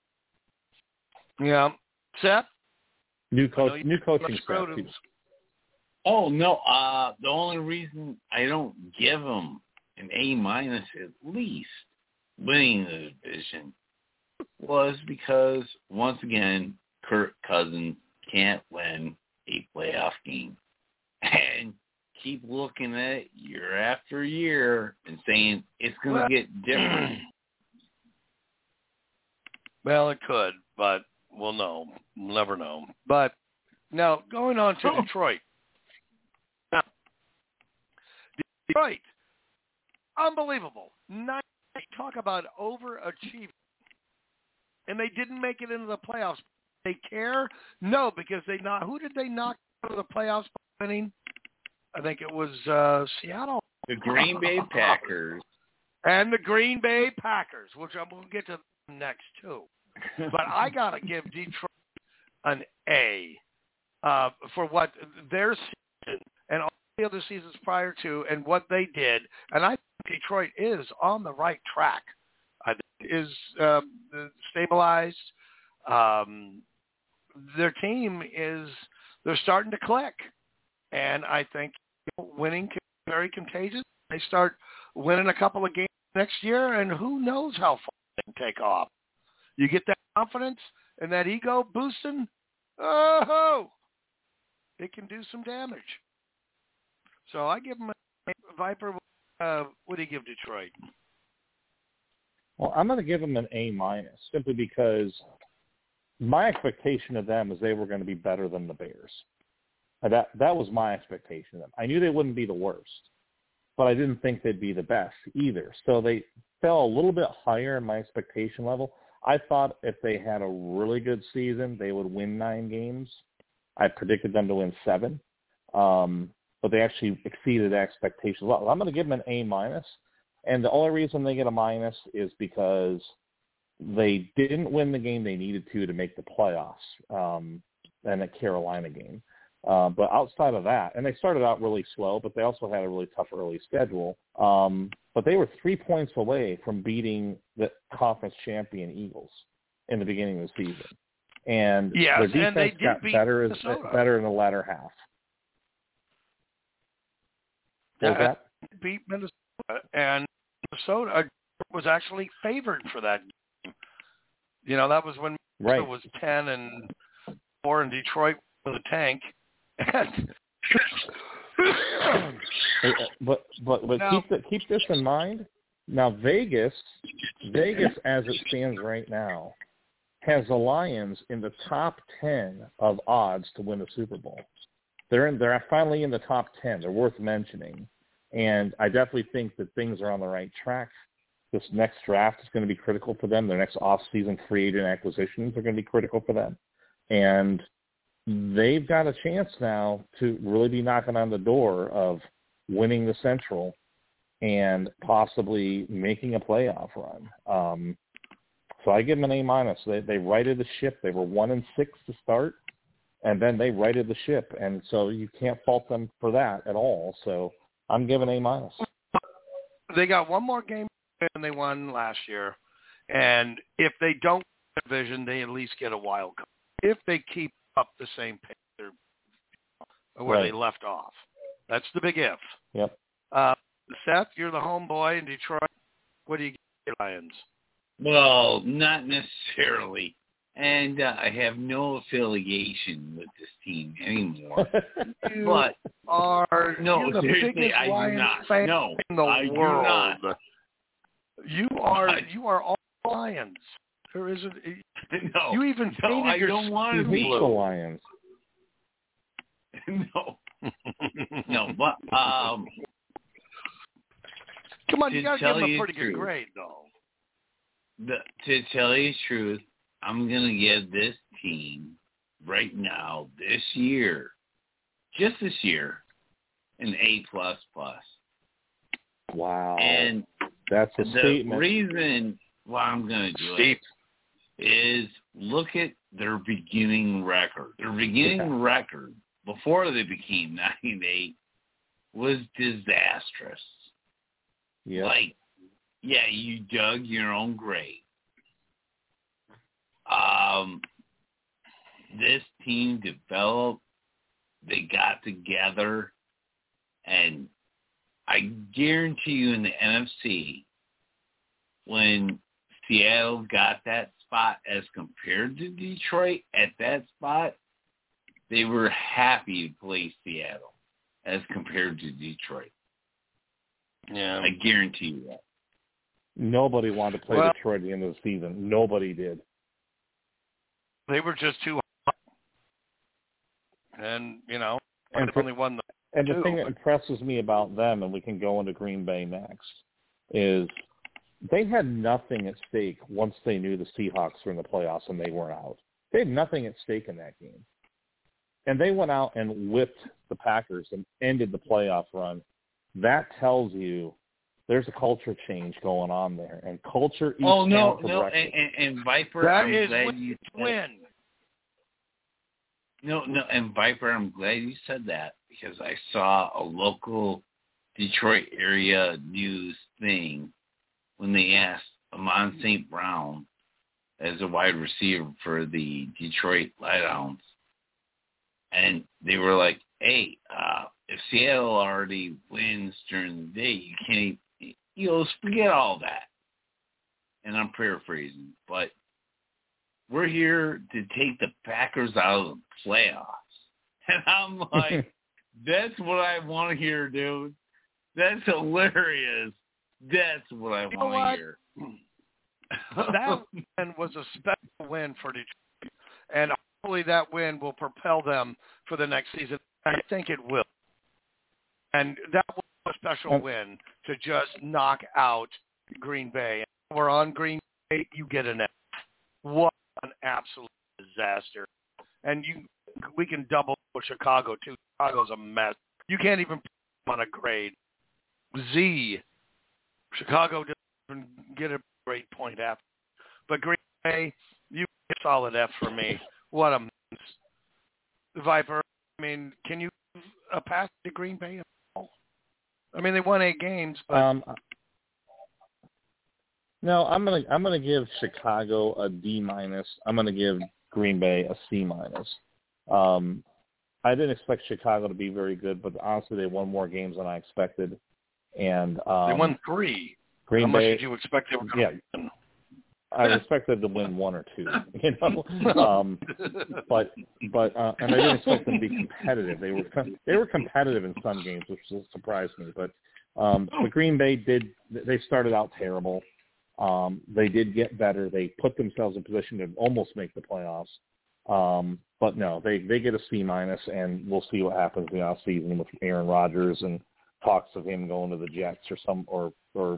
Yeah, Seth. New coaching staff too. Oh no! The only reason I don't give them an A minus at least winning the division was because once again Kirk Cousins can't win a playoff game, and keep looking at it year after year and saying it's going to get different. Well, it could, but we'll know. We'll never know. But now going on to Detroit. Now, Detroit, unbelievable. Talk about overachieving. And they didn't make it into the playoffs. They care? No, because who did they knock out of the playoffs by winning? I think it was Seattle. The Green Bay Packers. And the Green Bay Packers, which I'm going to get to next too. But I got to give Detroit an A for what their season and all the other seasons prior to and what they did. And I think Detroit is on the right track. Is stabilized. Their team they're starting to click. And I think winning can be very contagious. They start winning a couple of games next year, and who knows how far they can take off. You get that confidence and that ego boosting, it can do some damage. So I give them a Viper. What do you give Detroit? Well, I'm going to give them an A minus simply because my expectation of them is they were going to be better than the Bears. That was my expectation of them. I knew they wouldn't be the worst, but I didn't think they'd be the best either. So they fell a little bit higher in my expectation level. I thought if they had a really good season, they would win 9 games. I predicted them to win 7, but they actually exceeded expectations. Well, I'm going to give them an A-, and the only reason they get a minus is because they didn't win the game they needed to make the playoffs, and that Carolina game. But outside of that, and they started out really slow, but they also had a really tough early schedule. But they were 3 points away from beating the conference champion Eagles in the beginning of the season. And their defense got better in the latter half. Yeah, beat Minnesota, and Minnesota was actually favored for that game. You know, that was when Minnesota was 10-4, and Detroit was a tank. But now, keep this in mind. Now Vegas as it stands right now has the Lions in the top 10 of odds to win the Super Bowl. They're finally in the top 10. They're worth mentioning, and I definitely think that things are on the right track. This next draft is going to be critical for them. Their next off-season free agent acquisitions are going to be critical for them, and they've got a chance now to really be knocking on the door of winning the Central and possibly making a playoff run. So I give them an A-. They righted the ship. They were 1-6 to start, and then they righted the ship, and so you can't fault them for that at all. So I'm giving A-. They got one more game than they won last year, and if they don't win the division, they at least get a wild card. If they keep up the same pace where they left off. That's the big if. Yep. Seth, you're the homeboy in Detroit. What do you get, Lions? Well, not necessarily. And I have no affiliation with this team anymore. But no, seriously, I do not. No, I do not. You are all Lions. There isn't. No, you even painted I your don't want to be the Lions. No, but come on, you got to give them a pretty good grade, though. To tell you the truth, I'm gonna give this team right now, this year, just this year, an A++. Wow, and that's a statement. The reason why I'm gonna do it is look at their beginning record. Their beginning record before they became 9-8 was disastrous. Yeah. Like, yeah, you dug your own grave. This team developed. They got together, and I guarantee you in the NFC, when Seattle got that spot as compared to Detroit at that spot, they were happy to play Seattle as compared to Detroit. Yeah, I guarantee you that. Nobody wanted to play Detroit at the end of the season. Nobody did. They were just too hot. And, only won the And the thing that impresses me about them, and we can go into Green Bay next, is they had nothing at stake once they knew the Seahawks were in the playoffs and they were out. They had nothing at stake in that game. And they went out and whipped the Packers and ended the playoff run. That tells you there's a culture change going on there. And culture eats and Viper, I'm glad you win. No, and Viper, I'm glad you said that because I saw a local Detroit area news thing when they asked Amon St. Brown as a wide receiver for the Detroit Lighthounds. And they were like, hey, if Seattle already wins during the day, you can't, forget all that. And I'm paraphrasing, but we're here to take the Packers out of the playoffs. And I'm like, that's what I want to hear, dude. That's hilarious. That's what I want to hear. That win was a special win for Detroit And hopefully that win will propel them for the next season. I think it will. And that was a special win to just knock out Green Bay. We're on Green Bay, you get an F. What an absolute disaster. And we can double Chicago, too. Chicago's a mess. You can't even put them on a grade. Z. Chicago doesn't get a great point after. But Green Bay, you get a solid F for me. What a mess. Viper, I mean, can you pass to Green Bay at all? I mean, they won 8 games, but... No, I'm gonna give Chicago a D-. I'm gonna give Green Bay a C-. I didn't expect Chicago to be very good, but honestly, they won more games than I expected. And they won 3. Green How much Bay, did you expect they were going to win? I expected to win 1 or 2, you know. But and I didn't expect them to be competitive. They were competitive in some games, which surprised me. But Green Bay they started out terrible. They did get better. They put themselves in position to almost make the playoffs. But no, they get a C-, and we'll see what happens in the offseason with Aaron Rodgers and talks of him going to the Jets or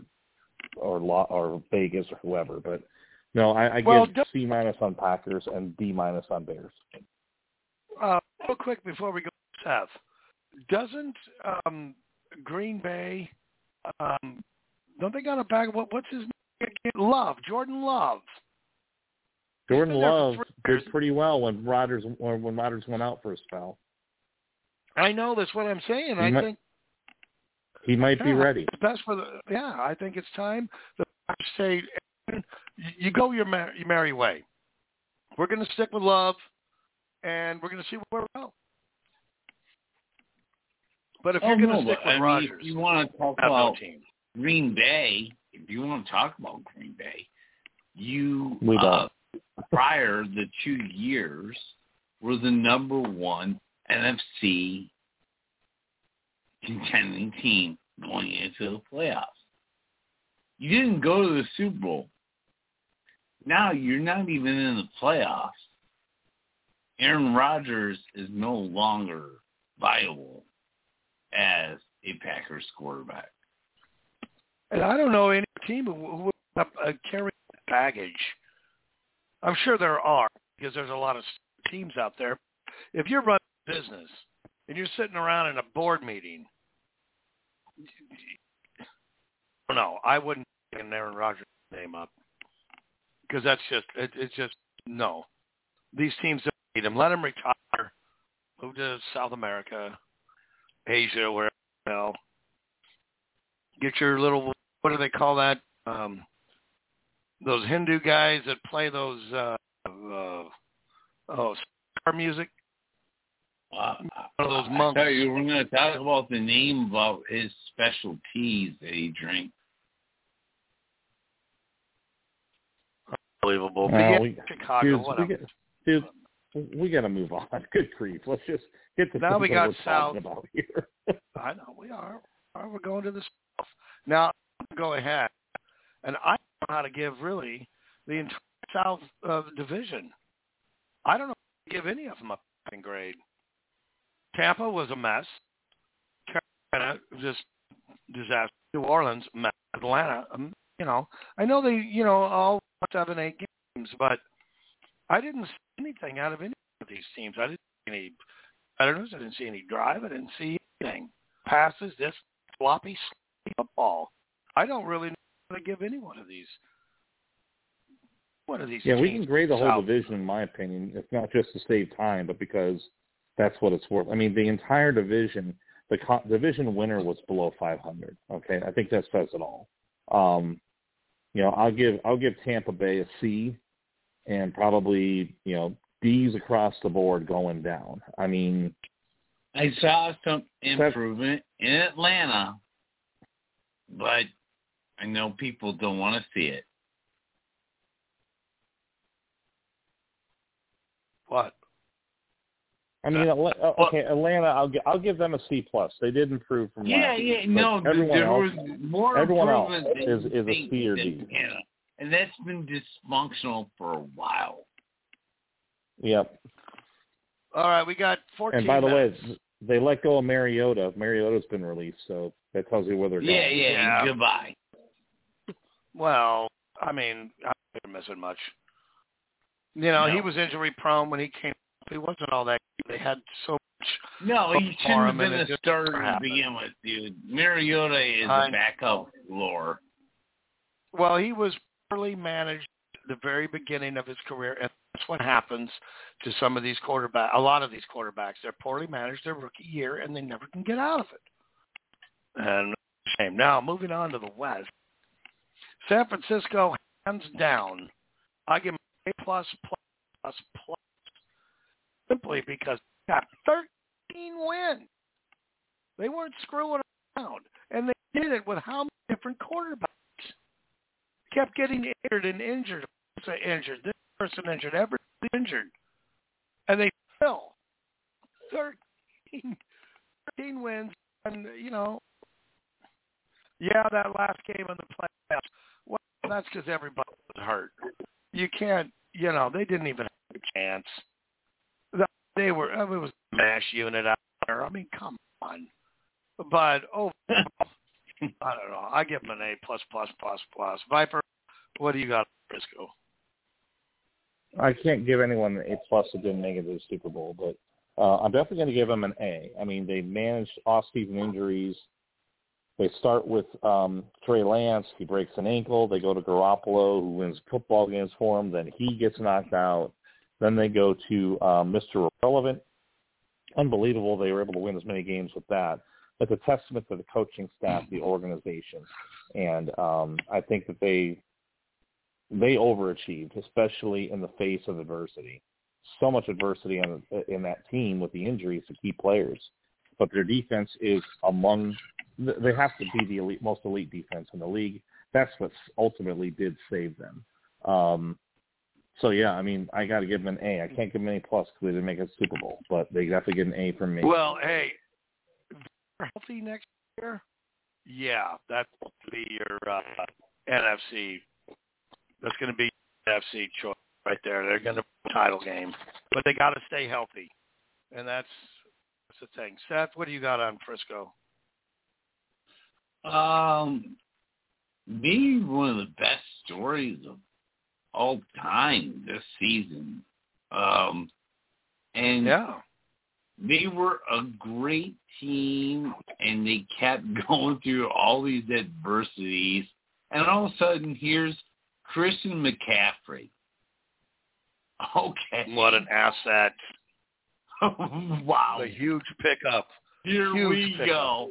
Vegas or whoever. But no, I give C- on Packers and D- on Bears. Real quick before we go, Seth, doesn't Green Bay don't they got a bag? What's his name? Love, Jordan Love. Jordan Love did pretty well when Rodgers went out for a spell. I know, that's what I'm saying. I think he might be ready. Best for I think it's time. The say, you go your merry way. We're going to stick with Love, and we're going to see where we go. But if you're going to stick with Rodgers, if you want to talk about Green Bay, if you want to talk about Green Bay, prior the 2 years were the number 1 NFC contending team going into the playoffs. You didn't go to the Super Bowl. Now you're not even in the playoffs. Aaron Rodgers is no longer viable as a Packers quarterback. And I don't know any team who would carry baggage. I'm sure there are, because there's a lot of teams out there. If you're running a business and you're sitting around in a board meeting, no, I wouldn't take an Aaron Rodgers name up, because that's just it's just no. These teams don't need him. Let him retire. Move to South America, Asia, wherever the hell. Get your little, what do they call that? Those Hindu guys that play those star music. One of those monks. I tell you, we're going to talk about the name of his special teas that he drinks. Unbelievable. Chicago, we got to move on. Good grief. Let's just get to now we got we're South. About here. I know we are. We're going to the South. Now, go ahead. And I don't know how to give, really, the entire South division. I don't know how to give any of them a passing grade. Tampa was a mess. Carolina, just disaster. New Orleans, mess. Atlanta, I know they, all 7, 8 games, but I didn't see anything out of any of these teams. I didn't see any competitors. I didn't see any drive. I didn't see anything. Passes, this sloppy football. I don't really know how to give any one of these. Yeah, we can grade the whole division, in my opinion. It's not just to save time, but because that's what it's worth. I mean, the entire division, the division winner was below 500. Okay, I think that says it all. I'll give Tampa Bay a C, and probably D's across the board going down. I mean, I saw some improvement in Atlanta, but I know people don't want to see it. What? I mean, Atlanta. I'll give them a C+. They did improve from last year. Everyone else is a C or D. And that's been dysfunctional for a while. Yep. All right, we got 14 And by the minutes. way, they let go of Mariota. Mariota's been released, so that tells you where they're going. Yeah. Goodbye. Well, I mean, I'm not missing much. You know, he was injury prone when he came up. He wasn't all that. They had so much. No, he shouldn't have been a just starter to happened. begin with, dude. Mariota is a backup lore. Well, he was poorly managed at the very beginning of his career, and that's what happens to some of these quarterbacks. A lot of these quarterbacks, they're poorly managed their rookie year, and they never can get out of it. And shame. Now, moving on to the West. San Francisco, hands down, I give them A++++, simply because they got 13 wins. They weren't screwing around, and they did it with how many different quarterbacks? Kept getting injured and injured. This person injured, everybody injured, and they still 13 wins. And you know, that last game in the playoffs. Well, that's because everybody was hurt. You can't, they didn't even have a chance. It was a mash unit out there. I mean, come on. But, I don't know. I give them an A++++. Viper, what do you got, Frisco? I can't give anyone an A+ who didn't make it to the Super Bowl, but I'm definitely going to give them an A. I mean, they managed off-season injuries. They start with Trey Lance. He breaks an ankle. They go to Garoppolo, who wins football games for him. Then he gets knocked out. Then they go to Mr. Irrelevant. Unbelievable they were able to win as many games with that. It's a testament to the coaching staff, the organization. And I think that they overachieved, especially in the face of adversity. So much adversity in that team with the injuries to key players. But their defense is they have to be the most elite defense in the league. That's what ultimately did save them. So, I mean, I got to give them an A. I can't give them an A+ because they didn't make a Super Bowl, but they definitely get an A from me. Well, hey, they're healthy next year? Yeah, that's going to be your NFC. That's going to be your NFC choice right there. They're going to title game, but they got to stay healthy, and that's the thing. Seth, what do you got on Frisco? Maybe one of the best stories of all time this season. And they were a great team, and they kept going through all these adversities. And all of a sudden, here's Christian McCaffrey. Okay. What an asset. Wow. A huge pickup. Here we go.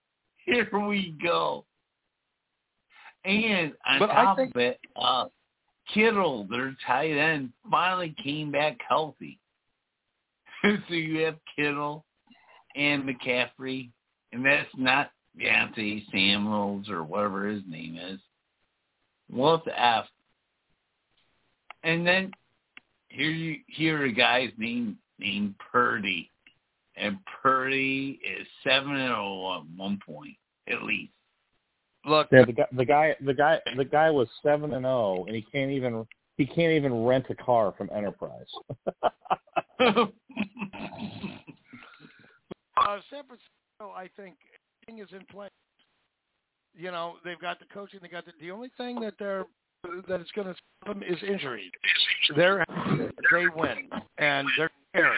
And on top of it, Kittle, their tight end, finally came back healthy. So you have Kittle and McCaffrey, and that's not Deontay Samuels or whatever his name is. What the F? And then here a guy's named Purdy. And Purdy is 7-0 at one point, at least. Look, the guy was 7-0, and he can't even rent a car from Enterprise. San Francisco, I think, everything is in place. They've got the coaching. The only thing that it's going to stop them is injury. They win, and they're carried.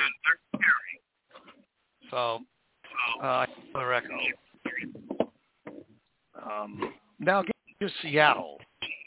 So, the record. Now get to Seattle.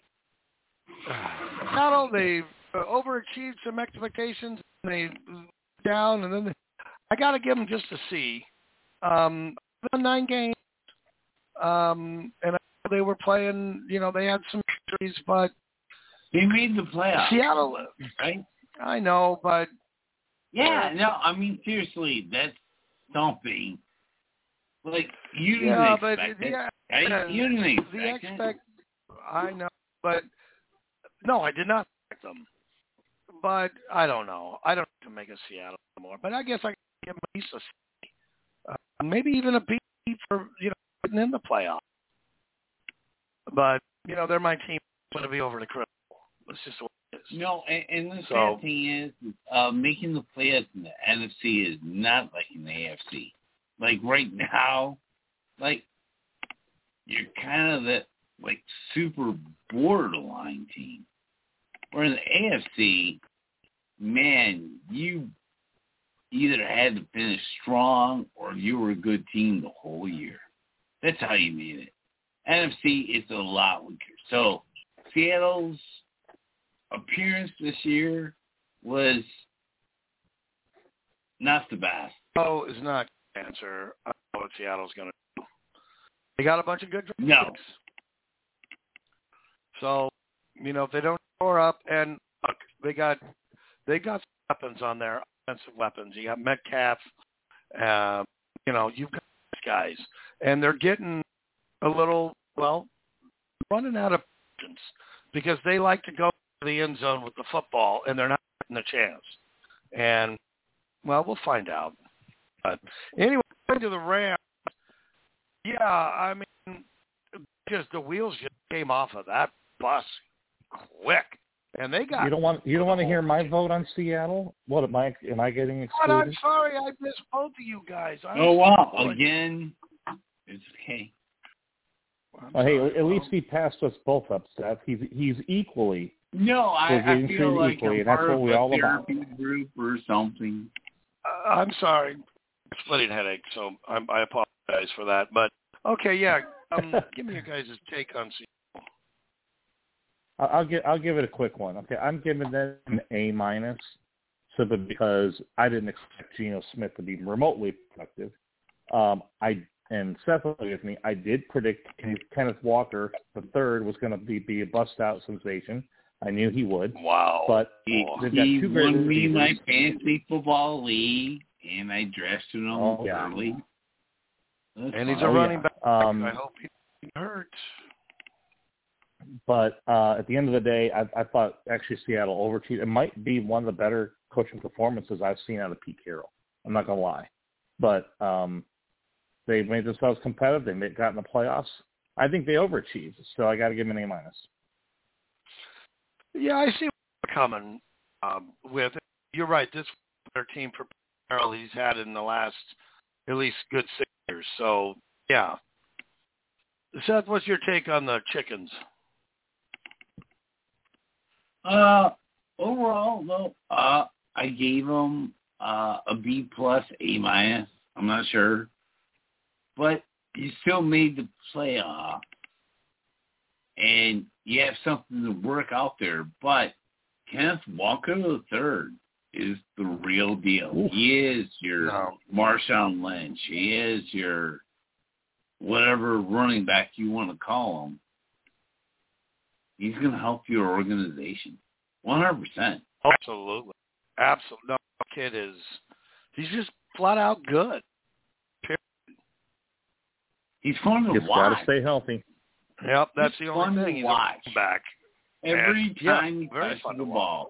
Seattle, they've overachieved some expectations. They down, and then I got to give them just a C. 9 games, and they were playing. They had some injuries, but they made the playoffs. Seattle, right? I know, but I mean seriously, that's something. Like you didn't expect it. Right? You didn't expect it. I know, but no, I did not expect them. But I don't know. I don't have to make a Seattle anymore. But I guess I can give them at least a C. Maybe even a B for getting in the playoffs. But they're my team. Going to be over the crystal. That's just what it is. No, and the sad thing is, making the playoffs in the NFC is not like in the AFC. Like right now, like you're kind of the like super borderline team. Where in the AFC, man, you either had to finish strong or you were a good team the whole year. That's how you made it. NFC, it's a lot weaker. So Seattle's appearance this year was not the best. Oh, is not the answer. I don't know what Seattle's going to do. They got a bunch of good draft picks. So, if they don't score up, and look, they got weapons on their offensive weapons. You got Metcalf, you've got these guys, and they're getting a little, running out of patience because they like to go to the end zone with the football, and they're not getting a chance. And, we'll find out. But anyway, going to the Rams, just the wheels just came off of that bus quick. And they got. You don't want to hear my vote on Seattle? What am I getting excluded? I'm sorry, I missed both of you guys. Again, it's okay. Hey, at least he passed us both up, Seth. He's equally. No, I feel like equally, I'm and that's part what we of all a about. therapy group or something. I'm sorry, splitting headache. So I apologize for that. But okay, give me your guys' take on Seattle. I'll give it a quick one. Okay, I'm giving them an A-, simply because I didn't expect Geno Smith to be remotely productive. And Seth will agree with me. I did predict Kenneth Walker III was going to be a bust-out sensation. I knew he would. Wow! But he won me my fantasy football league, and I drafted him early. And he's a running back. I hope he hurt. But at the end of the day, I thought actually Seattle overachieved. It might be one of the better coaching performances I've seen out of Pete Carroll. I'm not going to lie. But they made themselves competitive. They got in the playoffs. I think they overachieved. So I got to give them an A-. Yeah, I see what you're coming with. You're right. This is their team for Carroll he's had in the last at least good 6 years. So, yeah. Seth, what's your take on the Chickens? Overall, though, I gave them a B+, A-. I'm not sure. But you still made the playoff. And you have something to work out there. But Kenneth Walker III is the real deal. Ooh. He is your Marshawn Lynch. He is your whatever running back you want to call him. He's going to help your organization. 100%. Absolutely. Absolutely. No, kid he's just flat out good. Period. He's fun to watch. He's got to stay healthy. Yep, that's the only thing. He's back. Every time he touches the ball.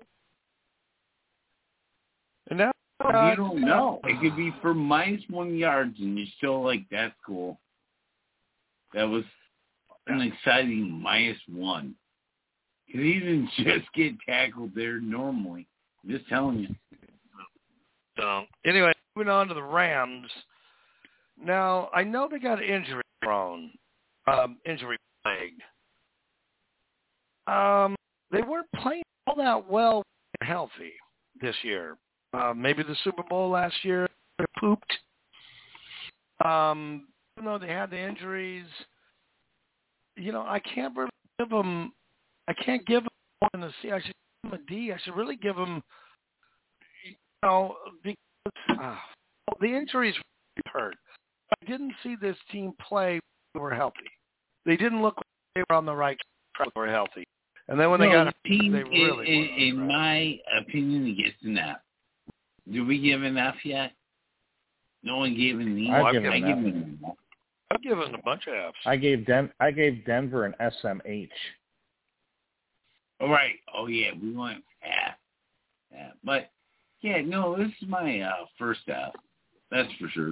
And now you don't know. It could be for -1 yards, and you're still like, that's cool. That was an exciting -1. Because he didn't just get tackled there normally. I'm just telling you. So, anyway, moving on to the Rams. Now, I know they got injury plagued. They weren't playing all that well and healthy this year. Maybe the Super Bowl last year, they pooped. Even though they had the injuries, I can't really give them. I can't give them more than a C. I should give them a D. I should really give them, because the injuries hurt. I didn't see this team play when they were healthy. They didn't look like they were on the right track when they were healthy. And then when they got the team, they really in my opinion, it gets an F. Did we give an F yet? No one gave an E. I've given an F. I've given a bunch of Fs. I gave Denver an SMH. All right. Oh, yeah, we went F. Yeah. But, yeah, no, this is my first F. That's for sure.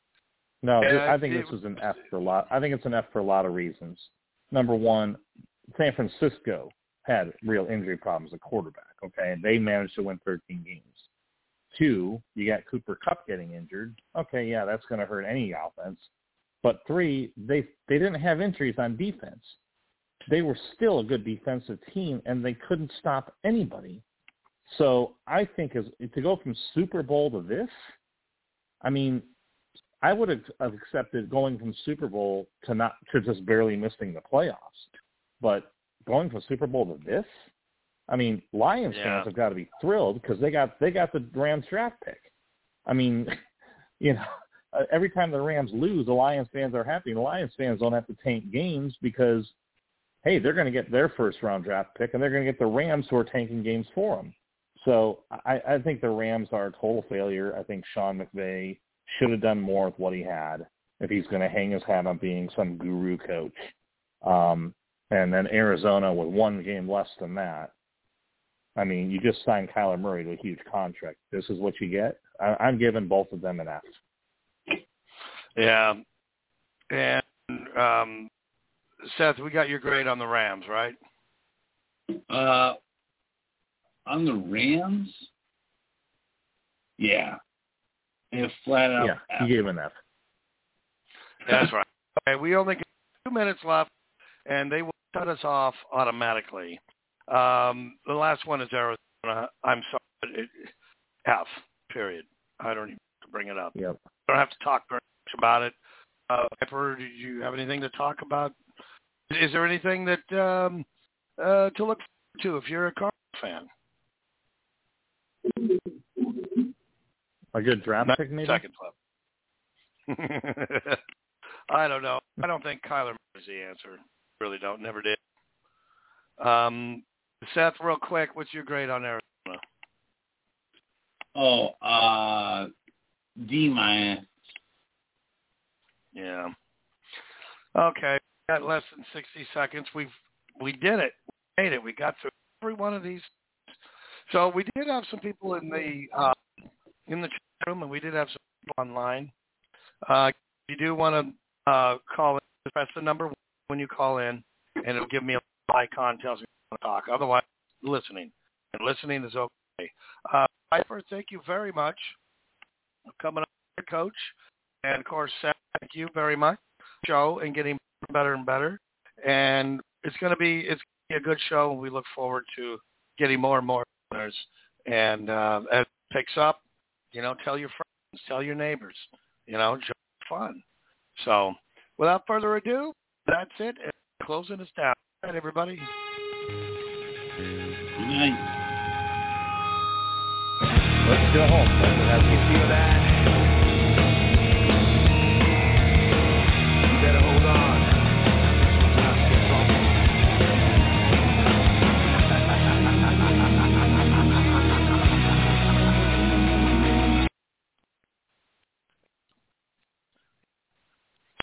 No, I think this is an F for a lot. I think it's an F for a lot of reasons. Number one, San Francisco had real injury problems at quarterback, okay, and they managed to win 13 games. 2, you got Cooper Kupp getting injured. Okay, yeah, that's going to hurt any offense. But 3, they didn't have injuries on defense. They were still a good defensive team, and they couldn't stop anybody. So I think to go from Super Bowl to this, I mean, I would have accepted going from Super Bowl to just barely missing the playoffs. But going from Super Bowl to this, I mean, Lions fans have got to be thrilled because they got the Rams draft pick. I mean, you know, every time the Rams lose, the Lions fans are happy. The Lions fans don't have to tank games because, hey, they're going to get their first-round draft pick, and they're going to get the Rams who are tanking games for them. So I think the Rams are a total failure. I think Sean McVay should have done more with what he had if he's going to hang his hat on being some guru coach. And then Arizona with 1 game less than that. I mean, you just signed Kyler Murray to a huge contract. This is what you get? I'm giving both of them an F. Yeah. And Seth, we got your grade on the Rams, right? On the Rams? Yeah. Flat out. Yeah, you gave an F. That's right. Okay, we only got 2 minutes left, and they will cut us off automatically. The last one is Arizona. I'm sorry. F, period. I don't even have to bring it up. Yep. I don't have to talk very much about it. Pepper, did you have anything to talk about? Is there anything that to look forward to if you're a Cardinals fan? A good draft pick, maybe? Second left. I don't know. I don't think Kyler is the answer. Really don't. Never did. Seth, real quick, what's your grade on Arizona? D-. Yeah. Okay. We got less than 60 seconds. We did it. We made it. We got through every one of these. So we did have some people in the chat room, and we did have some people online. If you do want to call in, press the number when you call in, and it'll give me a icon tells me to talk. Otherwise, listening. And listening is okay. Piper, thank you very much for coming on, Coach. And, of course, Seth, thank you very much for the show and getting better and better. And it's going to be a good show, and we look forward to getting more and more listeners. And as it picks up, tell your friends, tell your neighbors, just fun. So without further ado, that's it. And closing us down. All right, everybody. Good night. Let's go home.